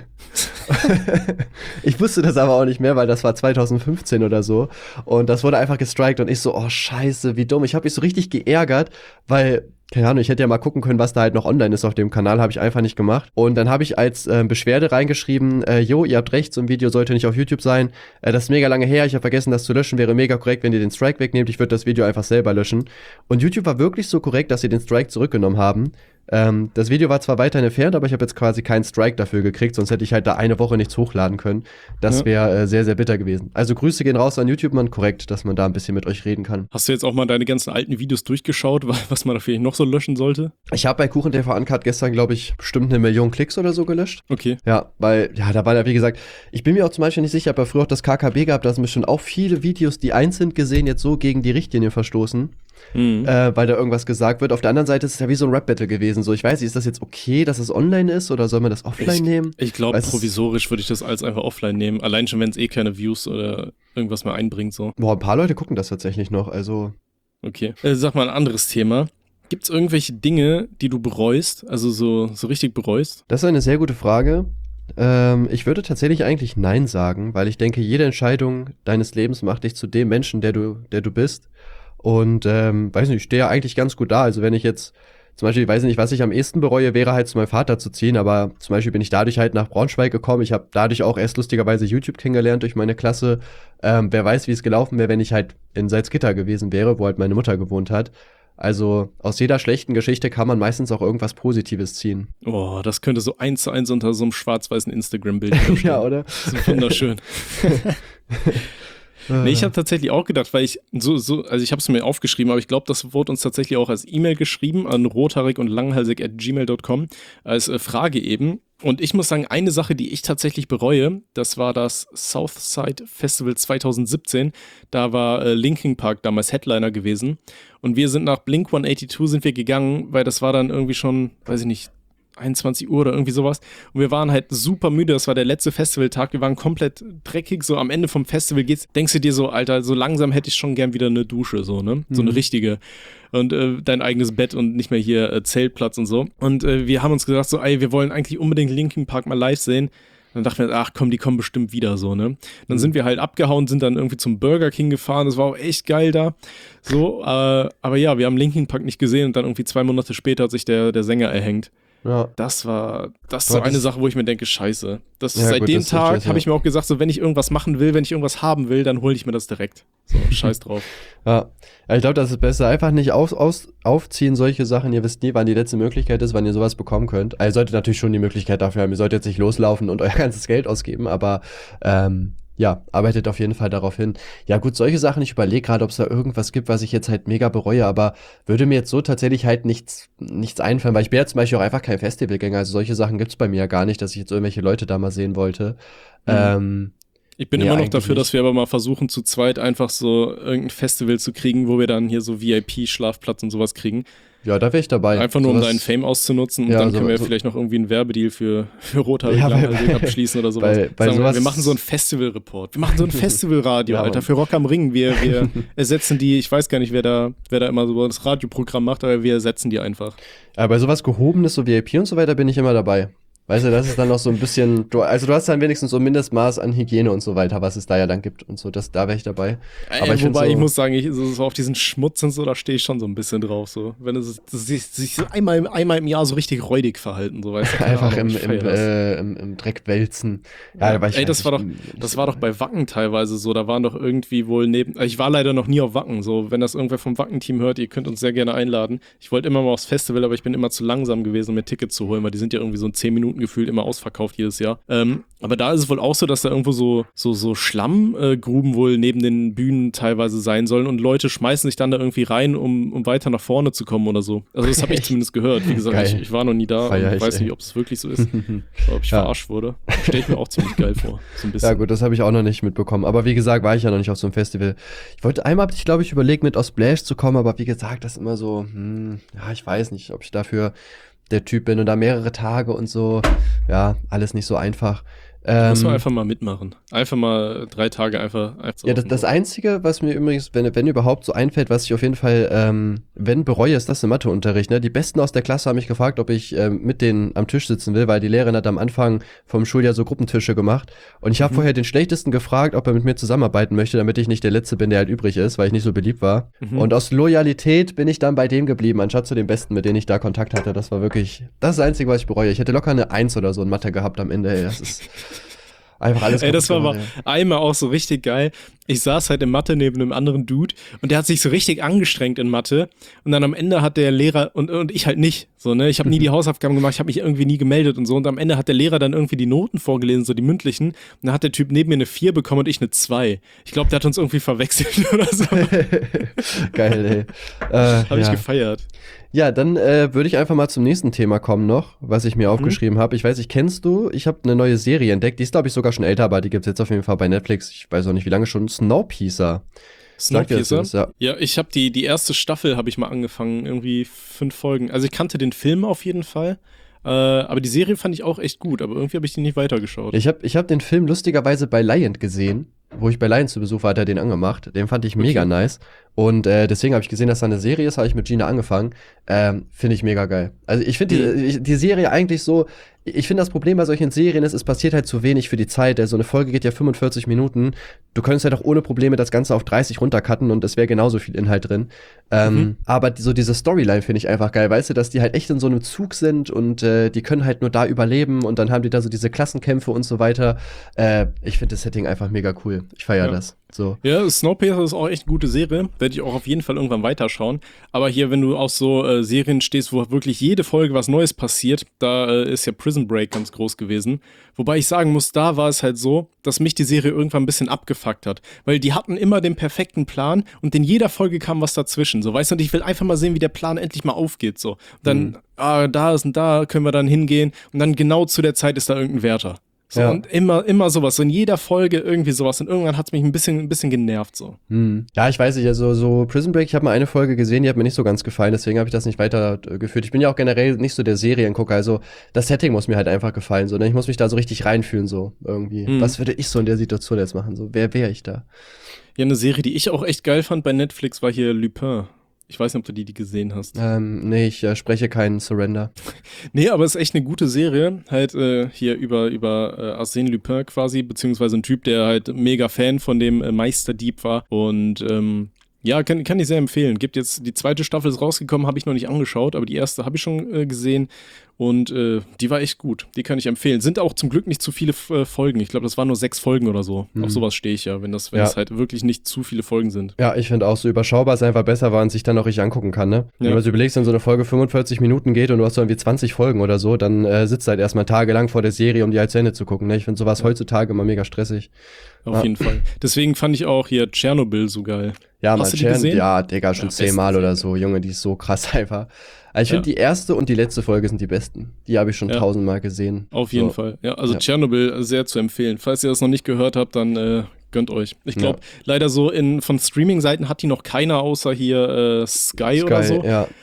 Ich wusste das aber auch nicht mehr, weil das war zwanzig fünfzehn oder so. Und das wurde einfach gestrikt und ich so, oh scheiße, wie dumm. Ich habe mich so richtig geärgert, weil, keine Ahnung, ich hätte ja mal gucken können, was da halt noch online ist auf dem Kanal, habe ich einfach nicht gemacht. Und dann habe ich als äh, Beschwerde reingeschrieben, äh, jo, ihr habt recht, so ein Video sollte nicht auf YouTube sein. Äh, das ist mega lange her, ich habe vergessen, das zu löschen, wäre mega korrekt, wenn ihr den Strike wegnehmt. Ich würde das Video einfach selber löschen. Und YouTube war wirklich so korrekt, dass sie den Strike zurückgenommen haben. Ähm, das Video war zwar weiterhin entfernt, aber ich habe jetzt quasi keinen Strike dafür gekriegt, sonst hätte ich halt da eine Woche nichts hochladen können. Das wäre äh, sehr, sehr bitter gewesen. Also Grüße gehen raus an YouTube, man, korrekt, dass man da ein bisschen mit euch reden kann.
Hast du jetzt auch mal deine ganzen alten Videos durchgeschaut, was man da vielleicht noch so löschen sollte?
Ich habe bei KuchenTV Uncut gestern, glaube ich, bestimmt eine Million Klicks oder so gelöscht.
Okay.
Ja, weil, ja, da war ja, wie gesagt, ich bin mir auch zum Beispiel nicht sicher, ich habe ja früher auch das K K B gehabt, da sind bestimmt auch viele Videos, die einzeln gesehen jetzt so gegen die Richtlinie verstoßen. Mhm. Äh, weil da irgendwas gesagt wird. Auf der anderen Seite ist es ja wie so ein Rap-Battle gewesen. So, ich weiß nicht, ist das jetzt okay, dass es online ist oder soll man das offline
ich,
nehmen?
Ich glaube, provisorisch würde ich das als einfach offline nehmen. Allein schon, wenn es eh keine Views oder irgendwas mehr einbringt. So.
Boah, ein paar Leute gucken das tatsächlich noch, also.
Okay. Äh, sag mal ein anderes Thema. Gibt es irgendwelche Dinge, die du bereust, also so, so richtig bereust?
Das ist eine sehr gute Frage. Ähm, ich würde tatsächlich eigentlich Nein sagen, weil ich denke, jede Entscheidung deines Lebens macht dich zu dem Menschen, der du, der du bist. Und, ähm, weiß nicht, ich stehe ja eigentlich ganz gut da. Also wenn ich jetzt, zum Beispiel, ich weiß nicht, was ich am ehesten bereue, wäre halt zu meinem Vater zu ziehen. Aber zum Beispiel bin ich dadurch halt nach Braunschweig gekommen. Ich habe dadurch auch erst lustigerweise YouTube kennengelernt durch meine Klasse. Ähm, wer weiß, wie es gelaufen wäre, wenn ich halt in Salzgitter gewesen wäre, wo halt meine Mutter gewohnt hat. Also aus jeder schlechten Geschichte kann man meistens auch irgendwas Positives ziehen.
Oh, das könnte so eins zu eins unter so einem schwarz-weißen Instagram-Bild stehen.
Ja, oder?
Das ist wunderschön. Nee, ich habe tatsächlich auch gedacht, weil ich so, so, also ich habe es mir aufgeschrieben, aber ich glaube, das wurde uns tatsächlich auch als E-Mail geschrieben an rothaarig und langhalsig at gmail dot com als äh, Frage eben. Und ich muss sagen, eine Sache, die ich tatsächlich bereue, das war das Southside Festival zwanzig siebzehn. Da war äh, Linkin Park damals Headliner gewesen. Und wir sind nach Blink hundertzweiundachtzig sind wir gegangen, weil das war dann irgendwie schon, weiß ich nicht, einundzwanzig Uhr oder irgendwie sowas. Und wir waren halt super müde. Das war der letzte Festivaltag. Wir waren komplett dreckig. So am Ende vom Festival geht's, denkst du dir so, Alter, so langsam hätte ich schon gern wieder eine Dusche, so, ne? So eine mhm. richtige. Und äh, dein eigenes Bett und nicht mehr hier äh, Zeltplatz und so. Und äh, wir haben uns gesagt, so, ey, wir wollen eigentlich unbedingt Linkin Park mal live sehen. Dann dachten wir, ach komm, die kommen bestimmt wieder so, ne? Dann mhm. sind wir halt abgehauen, sind dann irgendwie zum Burger King gefahren. Das war auch echt geil da. So, äh, aber ja, wir haben Linkin Park nicht gesehen und dann irgendwie zwei Monate später hat sich der, der Sänger erhängt. Ja. Das war, das ist so eine Sache, wo ich mir denke, scheiße. Das, ja, seit gut, dem das Tag habe ich mir auch gesagt, so wenn ich irgendwas machen will, wenn ich irgendwas haben will, dann hole ich mir das direkt. So, scheiß drauf.
Ja, ich glaube, das ist besser. Einfach nicht aus, aus, aufziehen, solche Sachen. Ihr wisst nie, wann die letzte Möglichkeit ist, wann ihr sowas bekommen könnt. Also ihr solltet natürlich schon die Möglichkeit dafür haben. Ihr solltet jetzt nicht loslaufen und euer ganzes Geld ausgeben, aber ähm, ja, arbeitet auf jeden Fall darauf hin. Ja gut, solche Sachen, ich überlege gerade, ob es da irgendwas gibt, was ich jetzt halt mega bereue, aber würde mir jetzt so tatsächlich halt nichts, nichts einfallen, weil ich bin ja zum Beispiel auch einfach kein Festivalgänger, also solche Sachen gibt's bei mir ja gar nicht, dass ich jetzt irgendwelche Leute da mal sehen wollte. Mhm. Ähm,
ich bin nee, immer noch dafür, nicht. Dass wir aber mal versuchen, zu zweit einfach so irgendein Festival zu kriegen, wo wir dann hier so V I P-Schlafplatz und sowas kriegen.
Ja, da wäre ich dabei.
Einfach nur, sowas, um deinen Fame auszunutzen und ja, dann können so, wir so vielleicht noch irgendwie einen Werbedeal für, für Rothaarig ja, abschließen oder sowas. Bei, bei Sagen, sowas. Wir machen so einen Festival-Report. Wir machen so ein Festivalradio, ja, Alter, für Rock am Ring. Wir, wir ersetzen die, ich weiß gar nicht, wer da, wer da immer so das Radioprogramm macht, aber wir ersetzen die einfach.
Aber bei sowas Gehobenes, so V I P und so weiter, bin ich immer dabei. Weißt du, das ist dann noch so ein bisschen, du, also du hast dann wenigstens so ein Mindestmaß an Hygiene und so weiter, was es da ja dann gibt und so, das, da wäre ich dabei.
Aber
Aber ich
äh, wobei
so,
ich muss sagen, ich, so auf diesen Schmutz und so, da stehe ich schon so ein bisschen drauf. So. Wenn es sich, sich so einmal, im- einmal im Jahr so richtig räudig verhalten, so weißt du. keine
einfach
Ahnung,
im,
ich
im,
feier das.
äh, im, im Dreck wälzen. Ja,
Ja.
da war ich
Ey, das
eigentlich
war doch,
nicht
das
so
war doch
dabei.
bei Wacken teilweise so. Da waren doch irgendwie wohl neben. Ich war leider noch nie auf Wacken. So, wenn das irgendwer vom Wacken-Team hört, ihr könnt uns sehr gerne einladen. Ich wollte immer mal aufs Festival, aber ich bin immer zu langsam gewesen, um mir Tickets zu holen, weil die sind ja irgendwie so in zehn Minuten gefühlt immer ausverkauft jedes Jahr. Ähm, aber da ist es wohl auch so, dass da irgendwo so, so, so Schlammgruben wohl neben den Bühnen teilweise sein sollen und Leute schmeißen sich dann da irgendwie rein, um, um weiter nach vorne zu kommen oder so. Also das habe ich zumindest gehört. Wie gesagt,
Geil.
ich, ich war noch nie da
Feier
und
ich,
weiß
ey.
nicht, ob es wirklich so ist. Ob ich
Ja.
verarscht wurde. Stelle ich mir auch ziemlich geil vor. So ein bisschen.
Ja gut, das habe ich auch noch nicht mitbekommen. Aber wie gesagt, war ich ja noch nicht auf so einem Festival. Ich wollte einmal, hab ich glaube ich überlegt, mit aus Splash zu kommen, aber wie gesagt, das ist immer so, hm, ja, ich weiß nicht, ob ich dafür der Typ bin und da mehrere Tage und so, ja, alles nicht so einfach.
Muss man
Ähm,
einfach mal mitmachen. Einfach mal drei Tage einfach. einfach so
Ja,
auf
das,
den
das
Boden.
Einzige, was mir übrigens, wenn, wenn überhaupt so einfällt, was ich auf jeden Fall, ähm, wenn bereue, ist das im Matheunterricht. Ne? Die Besten aus der Klasse haben mich gefragt, ob ich ähm, mit denen am Tisch sitzen will, weil die Lehrerin hat am Anfang vom Schuljahr so Gruppentische gemacht. Und ich habe
Mhm.
vorher den Schlechtesten gefragt, ob er mit mir zusammenarbeiten möchte, damit ich nicht der Letzte bin, der halt übrig ist, weil ich nicht so beliebt war.
Mhm.
Und aus Loyalität bin ich dann bei dem geblieben, anstatt zu den Besten, mit denen ich da Kontakt hatte. Das war wirklich, das ist das Einzige, was ich bereue. Ich hätte locker eine Eins oder so in Mathe gehabt am Ende. Ey. Das ist einfach alles
Ey, das war
kaputt
aber
gemacht,
einmal auch so richtig geil. Ich saß halt in Mathe neben einem anderen Dude und der hat sich so richtig angestrengt in Mathe und dann am Ende hat der Lehrer und, und ich halt nicht, so, ne, ich habe nie die Hausaufgaben gemacht, ich habe mich irgendwie nie gemeldet und so und am Ende hat der Lehrer dann irgendwie die Noten vorgelesen, so die mündlichen und dann hat der Typ neben mir eine vier bekommen und ich eine zwei. Ich glaube, der hat uns irgendwie verwechselt oder so.
ja. Geil, ey. Äh,
Habe ich
ja.
gefeiert.
Ja, dann äh, würde ich einfach mal zum nächsten Thema kommen noch, was ich mir aufgeschrieben habe. Ich weiß nicht, kennst du? Ich habe eine neue Serie entdeckt, die ist glaube ich sogar schon älter, aber die gibt's jetzt auf jeden Fall bei Netflix. Ich weiß auch nicht, wie lange schon. Snowpiercer. Sagt dir das
Snowpiercer?
was? Ja.
Ja, ich habe die, die erste Staffel habe ich mal angefangen, irgendwie fünf Folgen. Also ich kannte den Film auf jeden Fall, äh, aber die Serie fand ich auch echt gut, aber irgendwie habe ich die nicht weitergeschaut.
Ich habe ich hab den Film lustigerweise bei Lion gesehen, wo ich bei Lion zu Besuch war, hat er den angemacht. Den fand ich mega
Okay.
nice. Und äh, deswegen habe ich gesehen, dass da eine Serie ist, habe ich mit Gina angefangen. Ähm, finde ich mega geil. Also ich finde
Mhm.
die, ich- die Serie eigentlich so, ich finde das Problem bei solchen Serien ist, es passiert halt zu wenig für die Zeit. Also eine Folge geht ja fünfundvierzig Minuten. Du könntest halt auch ohne Probleme das Ganze auf dreißig runtercutten und es wäre genauso viel Inhalt drin. Ähm,
Mhm.
Aber die, so diese Storyline finde ich einfach geil, weißt du, dass die halt echt in so einem Zug sind und äh, die können halt nur da überleben und dann haben die da so diese Klassenkämpfe und so weiter. Äh, ich finde das Setting einfach mega cool. Ich feiere
Ja.
das. So.
Ja, Snowpiercer ist auch echt eine gute Serie. Werde ich auch auf jeden Fall irgendwann weiterschauen. Aber hier, wenn du auf so äh, Serien stehst, wo wirklich jede Folge was Neues passiert, da äh, ist ja Prison Break ganz groß gewesen. Wobei ich sagen muss, da war es halt so, dass mich die Serie irgendwann ein bisschen abgefuckt hat. Weil die hatten immer den perfekten Plan und in jeder Folge kam was dazwischen. So, weißt du, und ich will einfach mal sehen, wie der Plan endlich mal aufgeht. So. Und dann,
Mhm.
ah, da ist und da können wir dann hingehen. Und dann genau zu der Zeit ist da irgendein Wärter. So,
Ja.
und immer, immer sowas. So in jeder Folge irgendwie sowas. Und irgendwann hat es mich ein bisschen, ein bisschen genervt. So.
Hm. Ja, ich weiß nicht, also so Prison Break, ich habe mal eine Folge gesehen, die hat mir nicht so ganz gefallen, deswegen habe ich das nicht weitergeführt. Ich bin ja auch generell nicht so der Seriengucker, also das Setting muss mir halt einfach gefallen, so, ne? Ich muss mich da so richtig reinfühlen, so irgendwie.
Mhm.
Was würde ich so in der Situation jetzt machen? So, wer wäre ich da?
Ja, eine Serie, die ich auch echt geil fand bei Netflix, war hier Lupin. Ich weiß nicht, ob du die, die gesehen hast.
Ähm, nee, ich äh, spreche keinen Surrender.
Nee, aber es ist echt eine gute Serie. Halt äh, hier über, über äh, Arsène Lupin quasi, beziehungsweise ein Typ, der halt mega Fan von dem äh, Meisterdieb war. Und ähm, ja, kann, kann ich sehr empfehlen. Gibt jetzt, die zweite Staffel ist rausgekommen, habe ich noch nicht angeschaut, aber die erste habe ich schon äh, gesehen. Und äh, die war echt gut. Die kann ich empfehlen. Sind auch zum Glück nicht zu viele äh, Folgen. Ich glaube, das waren nur sechs Folgen oder so.
Mhm.
Auf sowas stehe ich ja, wenn das, wenn
Ja.
das halt wirklich nicht zu viele Folgen sind.
Ja, ich finde auch so überschaubar ist einfach besser, weil man sich dann auch richtig angucken kann, ne? Wenn
Ja.
du dir überlegst, wenn so eine Folge fünfundvierzig Minuten geht und du hast so irgendwie zwanzig Folgen oder so, dann äh, sitzt du halt erstmal tagelang vor der Serie, um die halt zu Ende zu gucken, ne? Ich finde sowas heutzutage immer mega stressig.
Auf
Ja.
jeden Fall. Deswegen fand ich auch hier Tschernobyl so geil.
Ja,
Hast
mal
du die
Chern-
gesehen?
Ja, Digga, schon
Ja,
zehnmal
beste
oder
Serie.
so. Junge, die ist so krass einfach. Also ich finde,
Ja.
die erste und die letzte Folge sind die besten. Die habe ich schon
Ja.
tausendmal gesehen.
Auf jeden
so.
Fall. Ja, also
Ja.
Tschernobyl sehr zu empfehlen. Falls ihr das noch nicht gehört habt, dann äh, gönnt euch. Ich glaube, leider so in von Streaming-Seiten hat die noch keiner außer hier äh, Sky, oder
Sky,
so.
ja.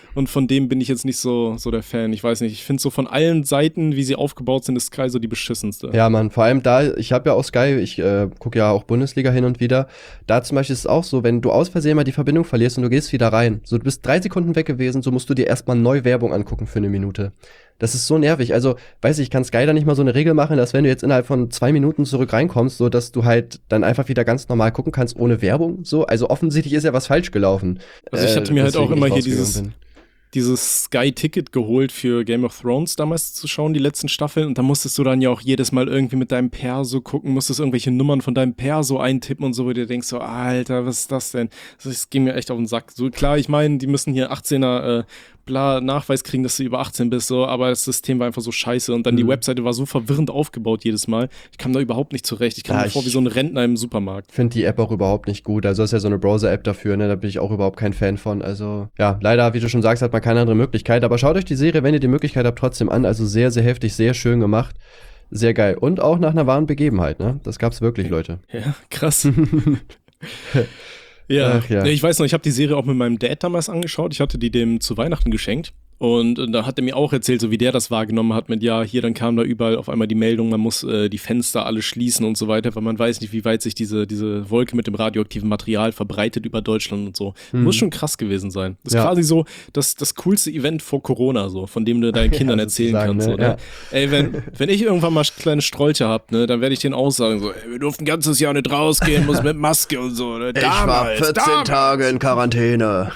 und von dem bin ich jetzt nicht so, so der Fan. Ich weiß nicht, ich finde so von allen Seiten, wie sie aufgebaut sind, ist Sky so die beschissenste.
Ja, Mann, vor allem da, ich habe ja auch Sky, ich äh, gucke ja auch Bundesliga hin und wieder. Da zum Beispiel ist es auch so, wenn du aus Versehen mal die Verbindung verlierst und du gehst wieder rein, so du bist drei Sekunden weg gewesen, so musst du dir erstmal neu Werbung angucken für eine Minute. Das ist so nervig. Also, weiß ich, kann Sky da nicht mal so eine Regel machen, dass wenn du jetzt innerhalb von zwei Minuten zurück reinkommst, so dass du halt dann einfach wieder ganz normal gucken kannst ohne Werbung, so. Also offensichtlich ist ja was falsch gelaufen.
Also ich hatte mir
äh,
halt auch immer hier
rausgegangen
dieses...
bin.
dieses Sky-Ticket geholt für Game of Thrones damals zu schauen, die letzten Staffeln. Und da musstest du dann ja auch jedes Mal irgendwie mit deinem Perso gucken, musstest irgendwelche Nummern von deinem Perso eintippen und so, wo du denkst so, Alter, was ist das denn? Das ging mir echt auf den Sack. So klar, ich meine, die müssen hier achtzehner äh, bla Nachweis kriegen, dass du über achtzehn bist, so, aber das System war einfach so scheiße. Und dann mhm. die Webseite war so verwirrend aufgebaut jedes Mal. Ich kam da überhaupt nicht zurecht. Ich kam
ja,
mir vor wie so ein Rentner im Supermarkt.
Ich finde die App auch überhaupt nicht gut. Also ist ja so eine Browser-App dafür, ne? Da bin ich auch überhaupt kein Fan von. Also ja, leider, wie du schon sagst, hat man keine andere Möglichkeit. Aber schaut euch die Serie, wenn ihr die Möglichkeit habt, trotzdem an. Also sehr, sehr heftig, sehr schön gemacht. Sehr geil. Und auch nach einer wahren Begebenheit, ne? Das gab's wirklich, Leute.
Ja, krass. ja.
Ach, ja.
Ich weiß noch, ich habe die Serie auch mit meinem Dad damals angeschaut. Ich hatte die dem zu Weihnachten geschenkt. Und, und da hat er mir auch erzählt, so wie der das wahrgenommen hat mit, ja, hier, dann kam da überall auf einmal die Meldung, man muss äh, die Fenster alle schließen und so weiter, weil man weiß nicht, wie weit sich diese, diese Wolke mit dem radioaktiven Material verbreitet über Deutschland und so. Hm. Muss schon krass gewesen sein. Das ist ja. quasi so das, das coolste Event vor Corona, so, von dem du deinen Kindern ja, erzählen kannst.
Ne?
So, ne? Ja. Ey, wenn, wenn ich irgendwann mal kleine Strolche hab, ne, dann werde ich denen auch sagen, so, ey, wir durften ein ganzes Jahr nicht rausgehen, muss mit Maske und so. Ne?
Damals, ich war vierzehn damals. Tage in Quarantäne.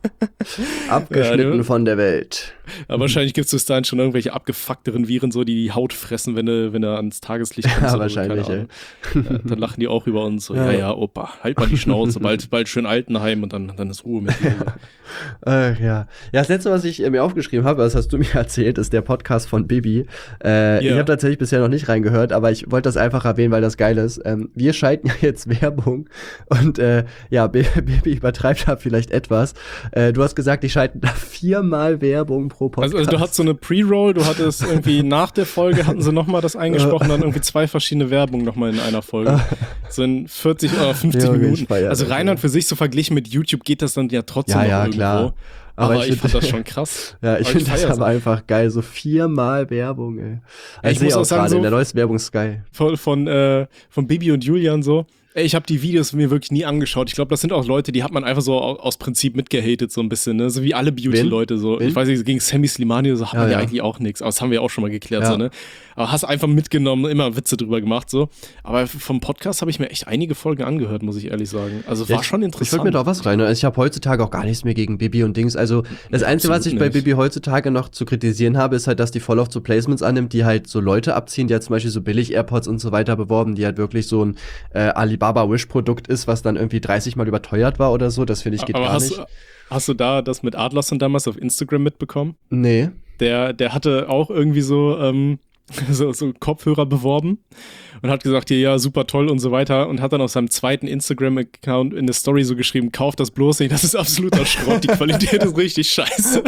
Abgeschnitten ja, von der Welt.
Aber wahrscheinlich gibt es bis dahin schon irgendwelche abgefuckteren Viren, so, die die Haut fressen, wenn du, wenn du ans Tageslicht kommst.
Ja, wahrscheinlich, ey.
Ja, dann lachen die auch über uns. So, ja, ja, ja Opa, halt mal die Schnauze, bald, bald schön Altenheim und dann, dann ist Ruhe mit dir.
Ach, ja. Ja, das letzte, was ich äh, mir aufgeschrieben habe, das hast du mir erzählt, ist der Podcast von Bibi. Äh, ja. Ich habe tatsächlich bisher noch nicht reingehört, aber ich wollte das einfach erwähnen, weil das geil ist. Ähm, wir schalten ja jetzt Werbung und äh, ja, Bibi übertreibt da vielleicht etwas. Äh, du hast gesagt, ich schalte da viermal Werbung pro Podcast.
Also, also du hattest so eine Pre-Roll, du hattest irgendwie nach der Folge, hatten sie nochmal das eingesprochen, dann irgendwie zwei verschiedene Werbungen nochmal in einer Folge. So in vierzig oder fünfzig
ja,
Minuten.
Feier,
also Reinhard für sich so verglichen mit YouTube geht das dann ja trotzdem
ja,
noch
ja,
irgendwo.
Klar.
Aber, aber ich,
ich
fand das schon krass.
Ja, ich finde das aber einfach geil. So viermal Werbung, ey. Also
ich muss auch sagen, so
in der neuesten Werbung ist geil.
Von, von, äh, von Bibi und Julian so. Ey, ich habe die Videos mir wirklich nie angeschaut. Ich glaube, das sind auch Leute, die hat man einfach so aus Prinzip mitgehatet, so ein bisschen, ne? So wie alle Beauty-Leute. So. Ich weiß nicht, gegen Sammy Slimani so hat ja, man ja, ja eigentlich auch nichts. Aber das haben wir auch schon mal geklärt, ja. so, ne? Aber hast einfach mitgenommen, immer Witze drüber gemacht, so. Aber vom Podcast habe ich mir echt einige Folgen angehört, muss ich ehrlich sagen. Also war ja, ich, schon interessant.
Ich wollte mir da auch was rein. Also ich habe heutzutage auch gar nichts mehr gegen Bibi und Dings. Also das ja, Einzige, was ich bei Bibi heutzutage noch zu kritisieren habe, ist halt, dass die voll oft so Placements annimmt, die halt so Leute abziehen, die halt zum Beispiel so Billig-AirPods und so weiter beworben, die halt wirklich so ein äh, Alibaba-Wish-Produkt ist, was dann irgendwie dreißig Mal überteuert war oder so. Das finde ich geht
aber
gar
hast,
nicht.
Hast du da das mit Adlerson damals auf Instagram mitbekommen?
Nee.
Der, der hatte auch irgendwie so, ähm, so, so Kopfhörer beworben und hat gesagt, ja, ja, super toll und so weiter und hat dann auf seinem zweiten Instagram-Account in der Story so geschrieben, kauft das bloß nicht, das ist absoluter Schrott, die Qualität ist richtig scheiße.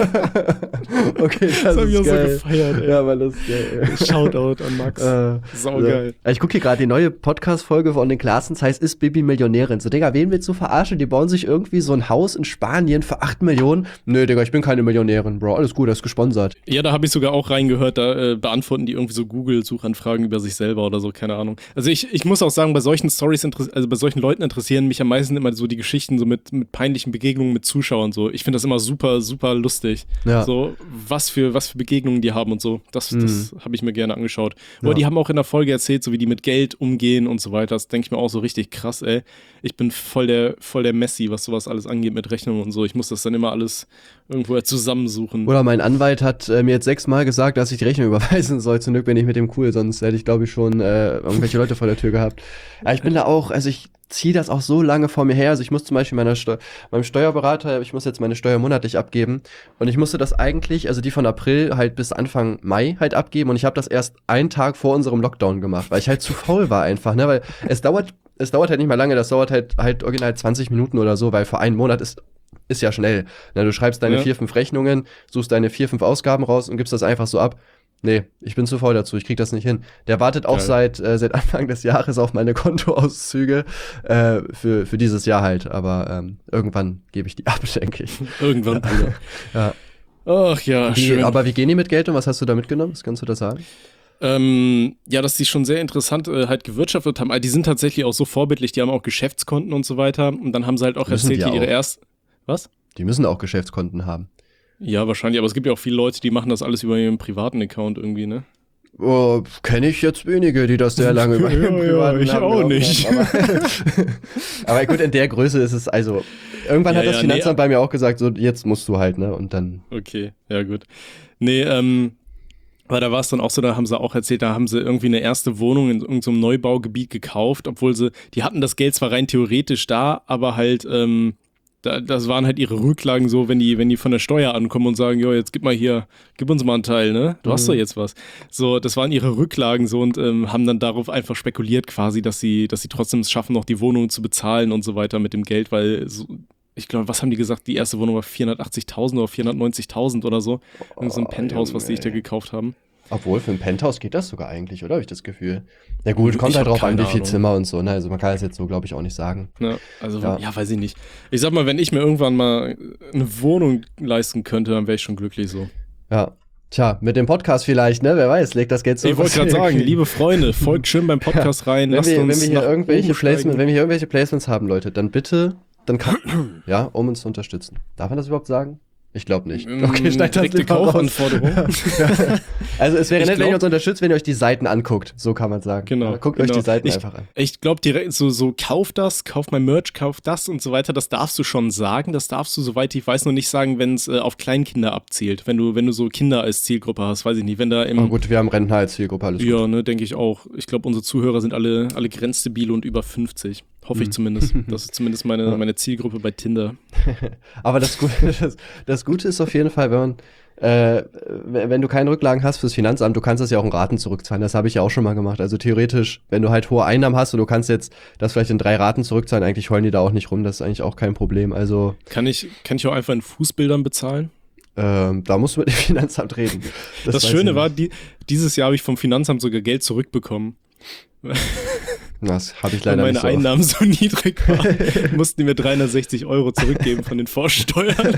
Okay, das,
das hab ich auch
geil.
so gefeiert, ey.
Ja, aber das ist geil.
Shoutout an Max. Äh, Saugeil.
Ja. Ich gucke hier gerade die neue Podcast-Folge von den Klassens, heißt, ist Bibi Millionärin? So, Digga, wen willst du verarschen? Die bauen sich irgendwie so ein Haus in Spanien für acht Millionen. Nö, Digga, ich bin keine Millionärin, Bro. Alles gut, das ist gesponsert.
Ja, da habe ich sogar auch reingehört, da äh, beantworten die irgendwie so Google-Suchanfragen über sich selber oder so, keine Ahnung. Also ich, ich muss auch sagen, bei solchen Stories, also bei solchen Leuten interessieren mich am meisten immer so die Geschichten so mit, mit peinlichen Begegnungen mit Zuschauern so. Ich finde das immer super, super lustig. Ja. So, was für, was für Begegnungen die haben und so. Das, mhm. das habe ich mir gerne angeschaut. Aber ja. die haben auch in der Folge erzählt, so wie die mit Geld umgehen und so weiter. Das denke ich mir auch so richtig krass, ey. Ich bin voll der, voll der Messi, was sowas alles angeht mit Rechnungen und so. Ich muss das dann immer alles irgendwo zusammensuchen.
Oder mein Anwalt hat äh, mir jetzt sechsmal gesagt, dass ich die Rechnung überweisen soll. Zum Glück bin ich mit dem cool, sonst hätte ich, glaube ich, schon äh, irgendwelche Leute vor der Tür gehabt. Ja, ich bin da auch, also ich ziehe das auch so lange vor mir her. Also ich muss zum Beispiel meiner Steu- meinem Steuerberater, ich muss jetzt meine Steuer monatlich abgeben und ich musste das eigentlich, also die von April halt bis Anfang Mai halt abgeben und ich habe das erst einen Tag vor unserem Lockdown gemacht, weil ich halt zu faul war einfach, ne, weil es dauert, es dauert halt nicht mal lange, das dauert halt halt original zwanzig Minuten oder so, weil für einen Monat ist ist ja schnell. Ne, du schreibst deine ja. vier, fünf Rechnungen, suchst deine vier, fünf Ausgaben raus und gibst das einfach so ab. Nee, ich bin zu faul dazu, ich krieg das nicht hin. Der wartet auch seit äh, seit Anfang des Jahres auf meine Kontoauszüge äh, für für dieses Jahr halt, aber ähm, irgendwann gebe ich die ab, denke ich.
Irgendwann,
ja. ja.
Ach ja,
Wie,
schön.
aber wie gehen die mit Geld und was hast du da mitgenommen? Was kannst du da sagen?
Ähm, ja, dass die schon sehr interessant äh, halt gewirtschaftet haben. Also die sind tatsächlich auch so vorbildlich, die haben auch Geschäftskonten und so weiter. Und dann haben sie halt auch
Müssen
erzählt,
die
wie ihre
auch.
erst. Was?
Die müssen auch Geschäftskonten haben.
Ja, wahrscheinlich, aber es gibt ja auch viele Leute, die machen das alles über ihren privaten Account irgendwie, ne?
Oh, kenne ich jetzt wenige, die das sehr lange über
Ja,
ihren
ja,
privaten
ich
Namen
auch
laufen
nicht.
haben, Aber, aber gut, in der Größe ist es, also, irgendwann
Ja,
hat das
ja,
Finanzamt
nee.
bei mir auch gesagt, so, jetzt musst du halt, ne, und dann,
Okay, ja gut. Nee, ähm, weil da war es dann auch so, da haben sie auch erzählt, da haben sie irgendwie eine erste Wohnung in irgendeinem so Neubaugebiet gekauft, obwohl sie, die hatten das Geld zwar rein theoretisch da, aber halt, ähm, da, das waren halt ihre Rücklagen so, wenn die, wenn die von der Steuer ankommen und sagen, jo, jetzt gib mal hier, gib uns mal einen Teil, ne? Du hast doch jetzt was. So, das waren ihre Rücklagen so und ähm, haben dann darauf einfach spekuliert quasi, dass sie, dass sie trotzdem es schaffen, noch die Wohnung zu bezahlen und so weiter mit dem Geld, weil so, ich glaube, was haben die gesagt? Die erste Wohnung war vierhundertachtzigtausend oder vierhundertneunzigtausend oder so. Irgend so ein
Oh,
Penthouse, was die sich da
Junge.
gekauft haben.
obwohl für ein Penthouse geht das sogar eigentlich, oder? Habe ich das Gefühl. Na gut, kommt
Ich
halt
hab
drauf an, wie
keine
viel
Ahnung.
Zimmer und so, ne, also man kann das jetzt so, glaube ich, auch nicht sagen.
Ne? Also,
Ja.
ja. weiß ich nicht. Ich sag mal, wenn ich mir irgendwann mal eine Wohnung leisten könnte, dann wäre ich schon glücklich so.
Ja, tja, mit dem Podcast vielleicht, ne, wer weiß, legt das Geld so.
Ich wollte gerade sagen, liebe Freunde, folgt schön beim Podcast rein.
wenn
Lasst
wir,
uns
wenn wir hier
nach
irgendwelche
oben steigen.
Placements, wenn wir hier irgendwelche Placements haben, Leute, dann bitte, dann kann, ja, um uns zu unterstützen. Darf man das überhaupt sagen? Ich glaube nicht.
Mm,
Okay, schneid das
direkte
lieber raus.
Kaufanforderung.
Ja. Also es wäre
Ich
nett, wenn
glaub-
ihr uns unterstützt, wenn ihr euch die Seiten anguckt. So kann man sagen.
Genau,
Ja, guckt
genau.
euch die Seiten
Ich-
einfach an.
Ich glaube direkt so, so kauf das, kauf mein Merch, kauf das und so weiter, das darfst du schon sagen, das darfst du, soweit ich weiß, noch nicht sagen, wenn es äh, auf Kleinkinder abzielt, wenn du, wenn du so Kinder als Zielgruppe hast, weiß ich nicht, wenn da im,
Oh gut, wir haben Rentner als Zielgruppe, alles gut.
ja, ne, denke ich auch, ich glaube, unsere Zuhörer sind alle, alle grenzdebile und über fünfzig, hoffe ich zumindest, das ist zumindest meine,
Ja.
meine Zielgruppe bei Tinder.
Aber das Gute, das, das Gute ist auf jeden Fall, wenn man, äh, wenn du keine Rücklagen hast fürs Finanzamt, du kannst das ja auch in Raten zurückzahlen. Das habe ich ja auch schon mal gemacht. Also theoretisch, wenn du halt hohe Einnahmen hast und du kannst jetzt das vielleicht in drei Raten zurückzahlen, eigentlich heulen die da auch nicht rum. Das ist eigentlich auch kein Problem. Also
Kann ich, kann ich auch einfach in Fußbildern bezahlen?
ähm, da musst du mit dem Finanzamt reden.
Das,
weiß
Schöne
ich
war,
nicht.
die, dieses Jahr habe ich vom Finanzamt sogar Geld zurückbekommen.
Das habe ich
Weil
leider
meine
nicht so.
Einnahmen so niedrig waren, mussten die mir dreihundertsechzig Euro zurückgeben von den Vorsteuern.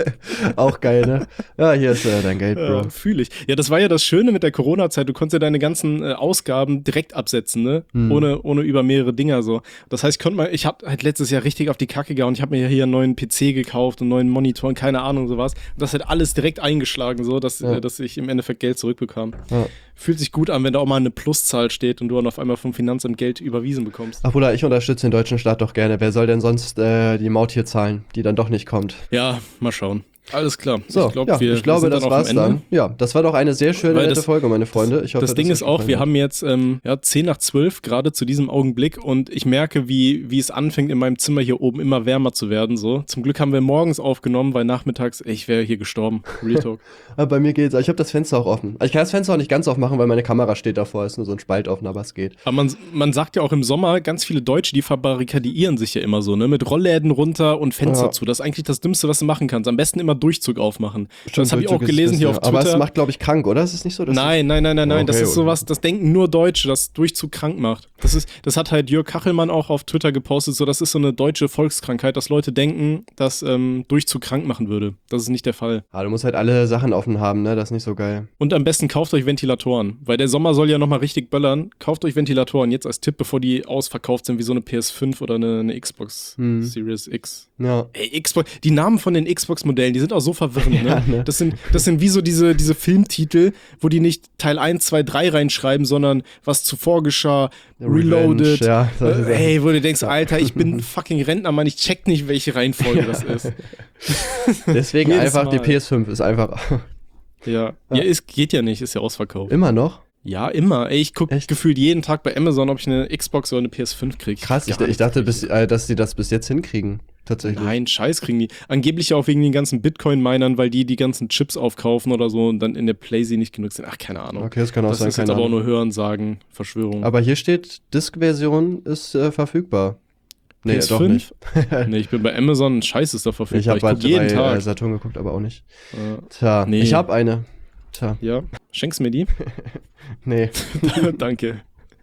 Auch geil, ne? Ja, hier ist äh, dein Geld, Bro.
Ja, fühle ich. Ja, das war ja das Schöne mit der Corona-Zeit. Du konntest ja deine ganzen äh, Ausgaben direkt absetzen, ne?
Hm.
Ohne, ohne über mehrere Dinger so. Das heißt, ich konnte mal, ich habe halt letztes Jahr richtig auf die Kacke gehauen. Ich habe mir hier einen neuen P C gekauft, einen neuen Monitor und keine Ahnung sowas. Und das hat alles direkt eingeschlagen, so, dass,
Ja.
äh, dass ich im Endeffekt Geld zurückbekam.
Ja.
Fühlt sich gut an, wenn da auch mal eine Pluszahl steht und du dann auf einmal vom Finanzamt Geld überwiesen bekommst.
Ach Bruder, ich unterstütze den deutschen Staat doch gerne. Wer soll denn sonst äh, die Maut hier zahlen, die dann doch nicht kommt?
Ja, mal schauen. Alles klar.
So,
ich glaub,
ja,
wir,
ich glaube,
wir sind
das
dann auch am
war's
Ende.
dann. Ja, das war doch eine sehr schöne,
Weil
nette
das-
Folge, meine Freunde. Ich hoffe,
Das Ding
hat
ist
euch
auch,
gefallen
wir
hat.
haben jetzt ähm, ja, zehn nach zwölf gerade zu diesem Augenblick und ich merke, wie, wie es anfängt, in meinem Zimmer hier oben immer wärmer zu werden. So. Zum Glück haben wir morgens aufgenommen, weil nachmittags, ey, ich wäre hier gestorben. Real Talk.
Aber bei mir geht's. Ich habe das Fenster auch offen. Ich kann das Fenster auch nicht ganz aufmachen, weil meine Kamera steht davor. Ist nur so ein Spalt offen, aber es geht.
Aber man, man sagt ja auch im Sommer, ganz viele Deutsche, die verbarrikadieren sich ja immer so, ne? Mit Rollläden runter und Fenster
Ja.
zu. Das ist eigentlich das Dümmste, was du machen kannst. Am besten immer Durchzug aufmachen.
Stimmt,
das habe ich auch
Durchzug ist
gelesen
das,
hier
ja.
auf Twitter.
Aber es macht, glaube ich, krank, oder? Ist es nicht so? dass
Nein, nein, nein, nein, nein. Das
Okay,
ist
okay.
sowas, das denken nur Deutsche, dass Durchzug krank macht. Das ist, das hat halt Jörg Kachelmann auch auf Twitter gepostet, so das ist so eine deutsche Volkskrankheit, dass Leute denken, dass ähm, Durchzug krank machen würde. Das ist nicht der Fall.
Ah, du musst halt alle Sachen offen haben, ne? Das ist nicht so geil.
Und am besten kauft euch Ventilatoren, weil der Sommer soll ja nochmal richtig böllern. Kauft euch Ventilatoren jetzt als Tipp, bevor die ausverkauft sind, wie so eine P S fünf oder eine, eine Xbox
Hm.
Series X.
Ja.
Ey, Xbox, die Namen von den Xbox-Modellen, die sind auch so verwirrend,
Ja,
ne?
ne?
Das sind, das sind wie so diese, diese Filmtitel, wo die nicht Teil eins, zwei, drei reinschreiben, sondern was zuvor geschah, Reloaded.
Revenge, ja, solche
Äh,
Sachen.
Ey, wo du denkst, Alter, ich bin fucking Rentner, Mann, ich check nicht, welche Reihenfolge das ist.
Deswegen
Jedes
einfach, die
Mal.
P S fünf ist einfach
Ja, ja, ist, geht ja nicht, ist ja ausverkauft.
immer noch.
Ja, immer. Ey, ich guck
Echt?
gefühlt jeden Tag bei Amazon, ob ich eine Xbox oder eine P S fünf krieg.
Krass, ich,
Gar
ich dachte, bis, äh, dass die das bis jetzt hinkriegen. Tatsächlich.
Nein, Scheiß kriegen die. Angeblich ja auch wegen den ganzen Bitcoin-Minern, weil die die ganzen Chips aufkaufen oder so und dann in der Playsee nicht genug sind. Ach, keine Ahnung.
Okay, das kann auch
Das
sein,
ist jetzt
keine
aber auch
Ahnung.
nur Hören, Sagen, Verschwörung.
Aber hier steht, Disk-Version ist äh, verfügbar. Nee,
P S
doch
fünf?
nicht.
Nee, ich bin bei Amazon, Scheiß ist da verfügbar.
Ich habe
Ich, guck
bei
jeden
äh,
Tag.
Saturn geguckt, aber auch nicht.
Äh,
Tja,
Nee.
ich habe eine. Tja,
ja, schenkst mir die?
nee.
Danke.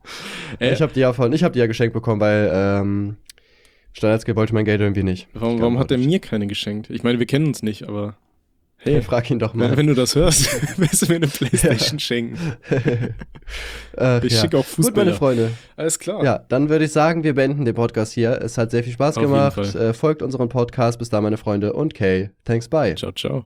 Äh,
Ich habe die ja von, ich habe die ja geschenkt bekommen, weil ähm, Standardskill wollte mein Geld irgendwie nicht.
warum
Ich
warum
glaub
hat er
nicht.
mir keine geschenkt? Ich meine, wir kennen uns nicht, aber Hey,
frag ihn doch mal.
wenn du das hörst, willst du mir eine Playstation
Ja.
schenken?
Ach,
Ich
ja.
schicke auch
Gut,
Fußbilder.
meine Freunde.
Alles klar.
Ja, dann würde ich sagen, wir beenden den Podcast hier. Es hat sehr viel Spaß
Auf jeden
gemacht.
Fall.
Äh, folgt unseren Podcast. Bis da, meine Freunde. Und Kay, thanks, bye.
Ciao, ciao.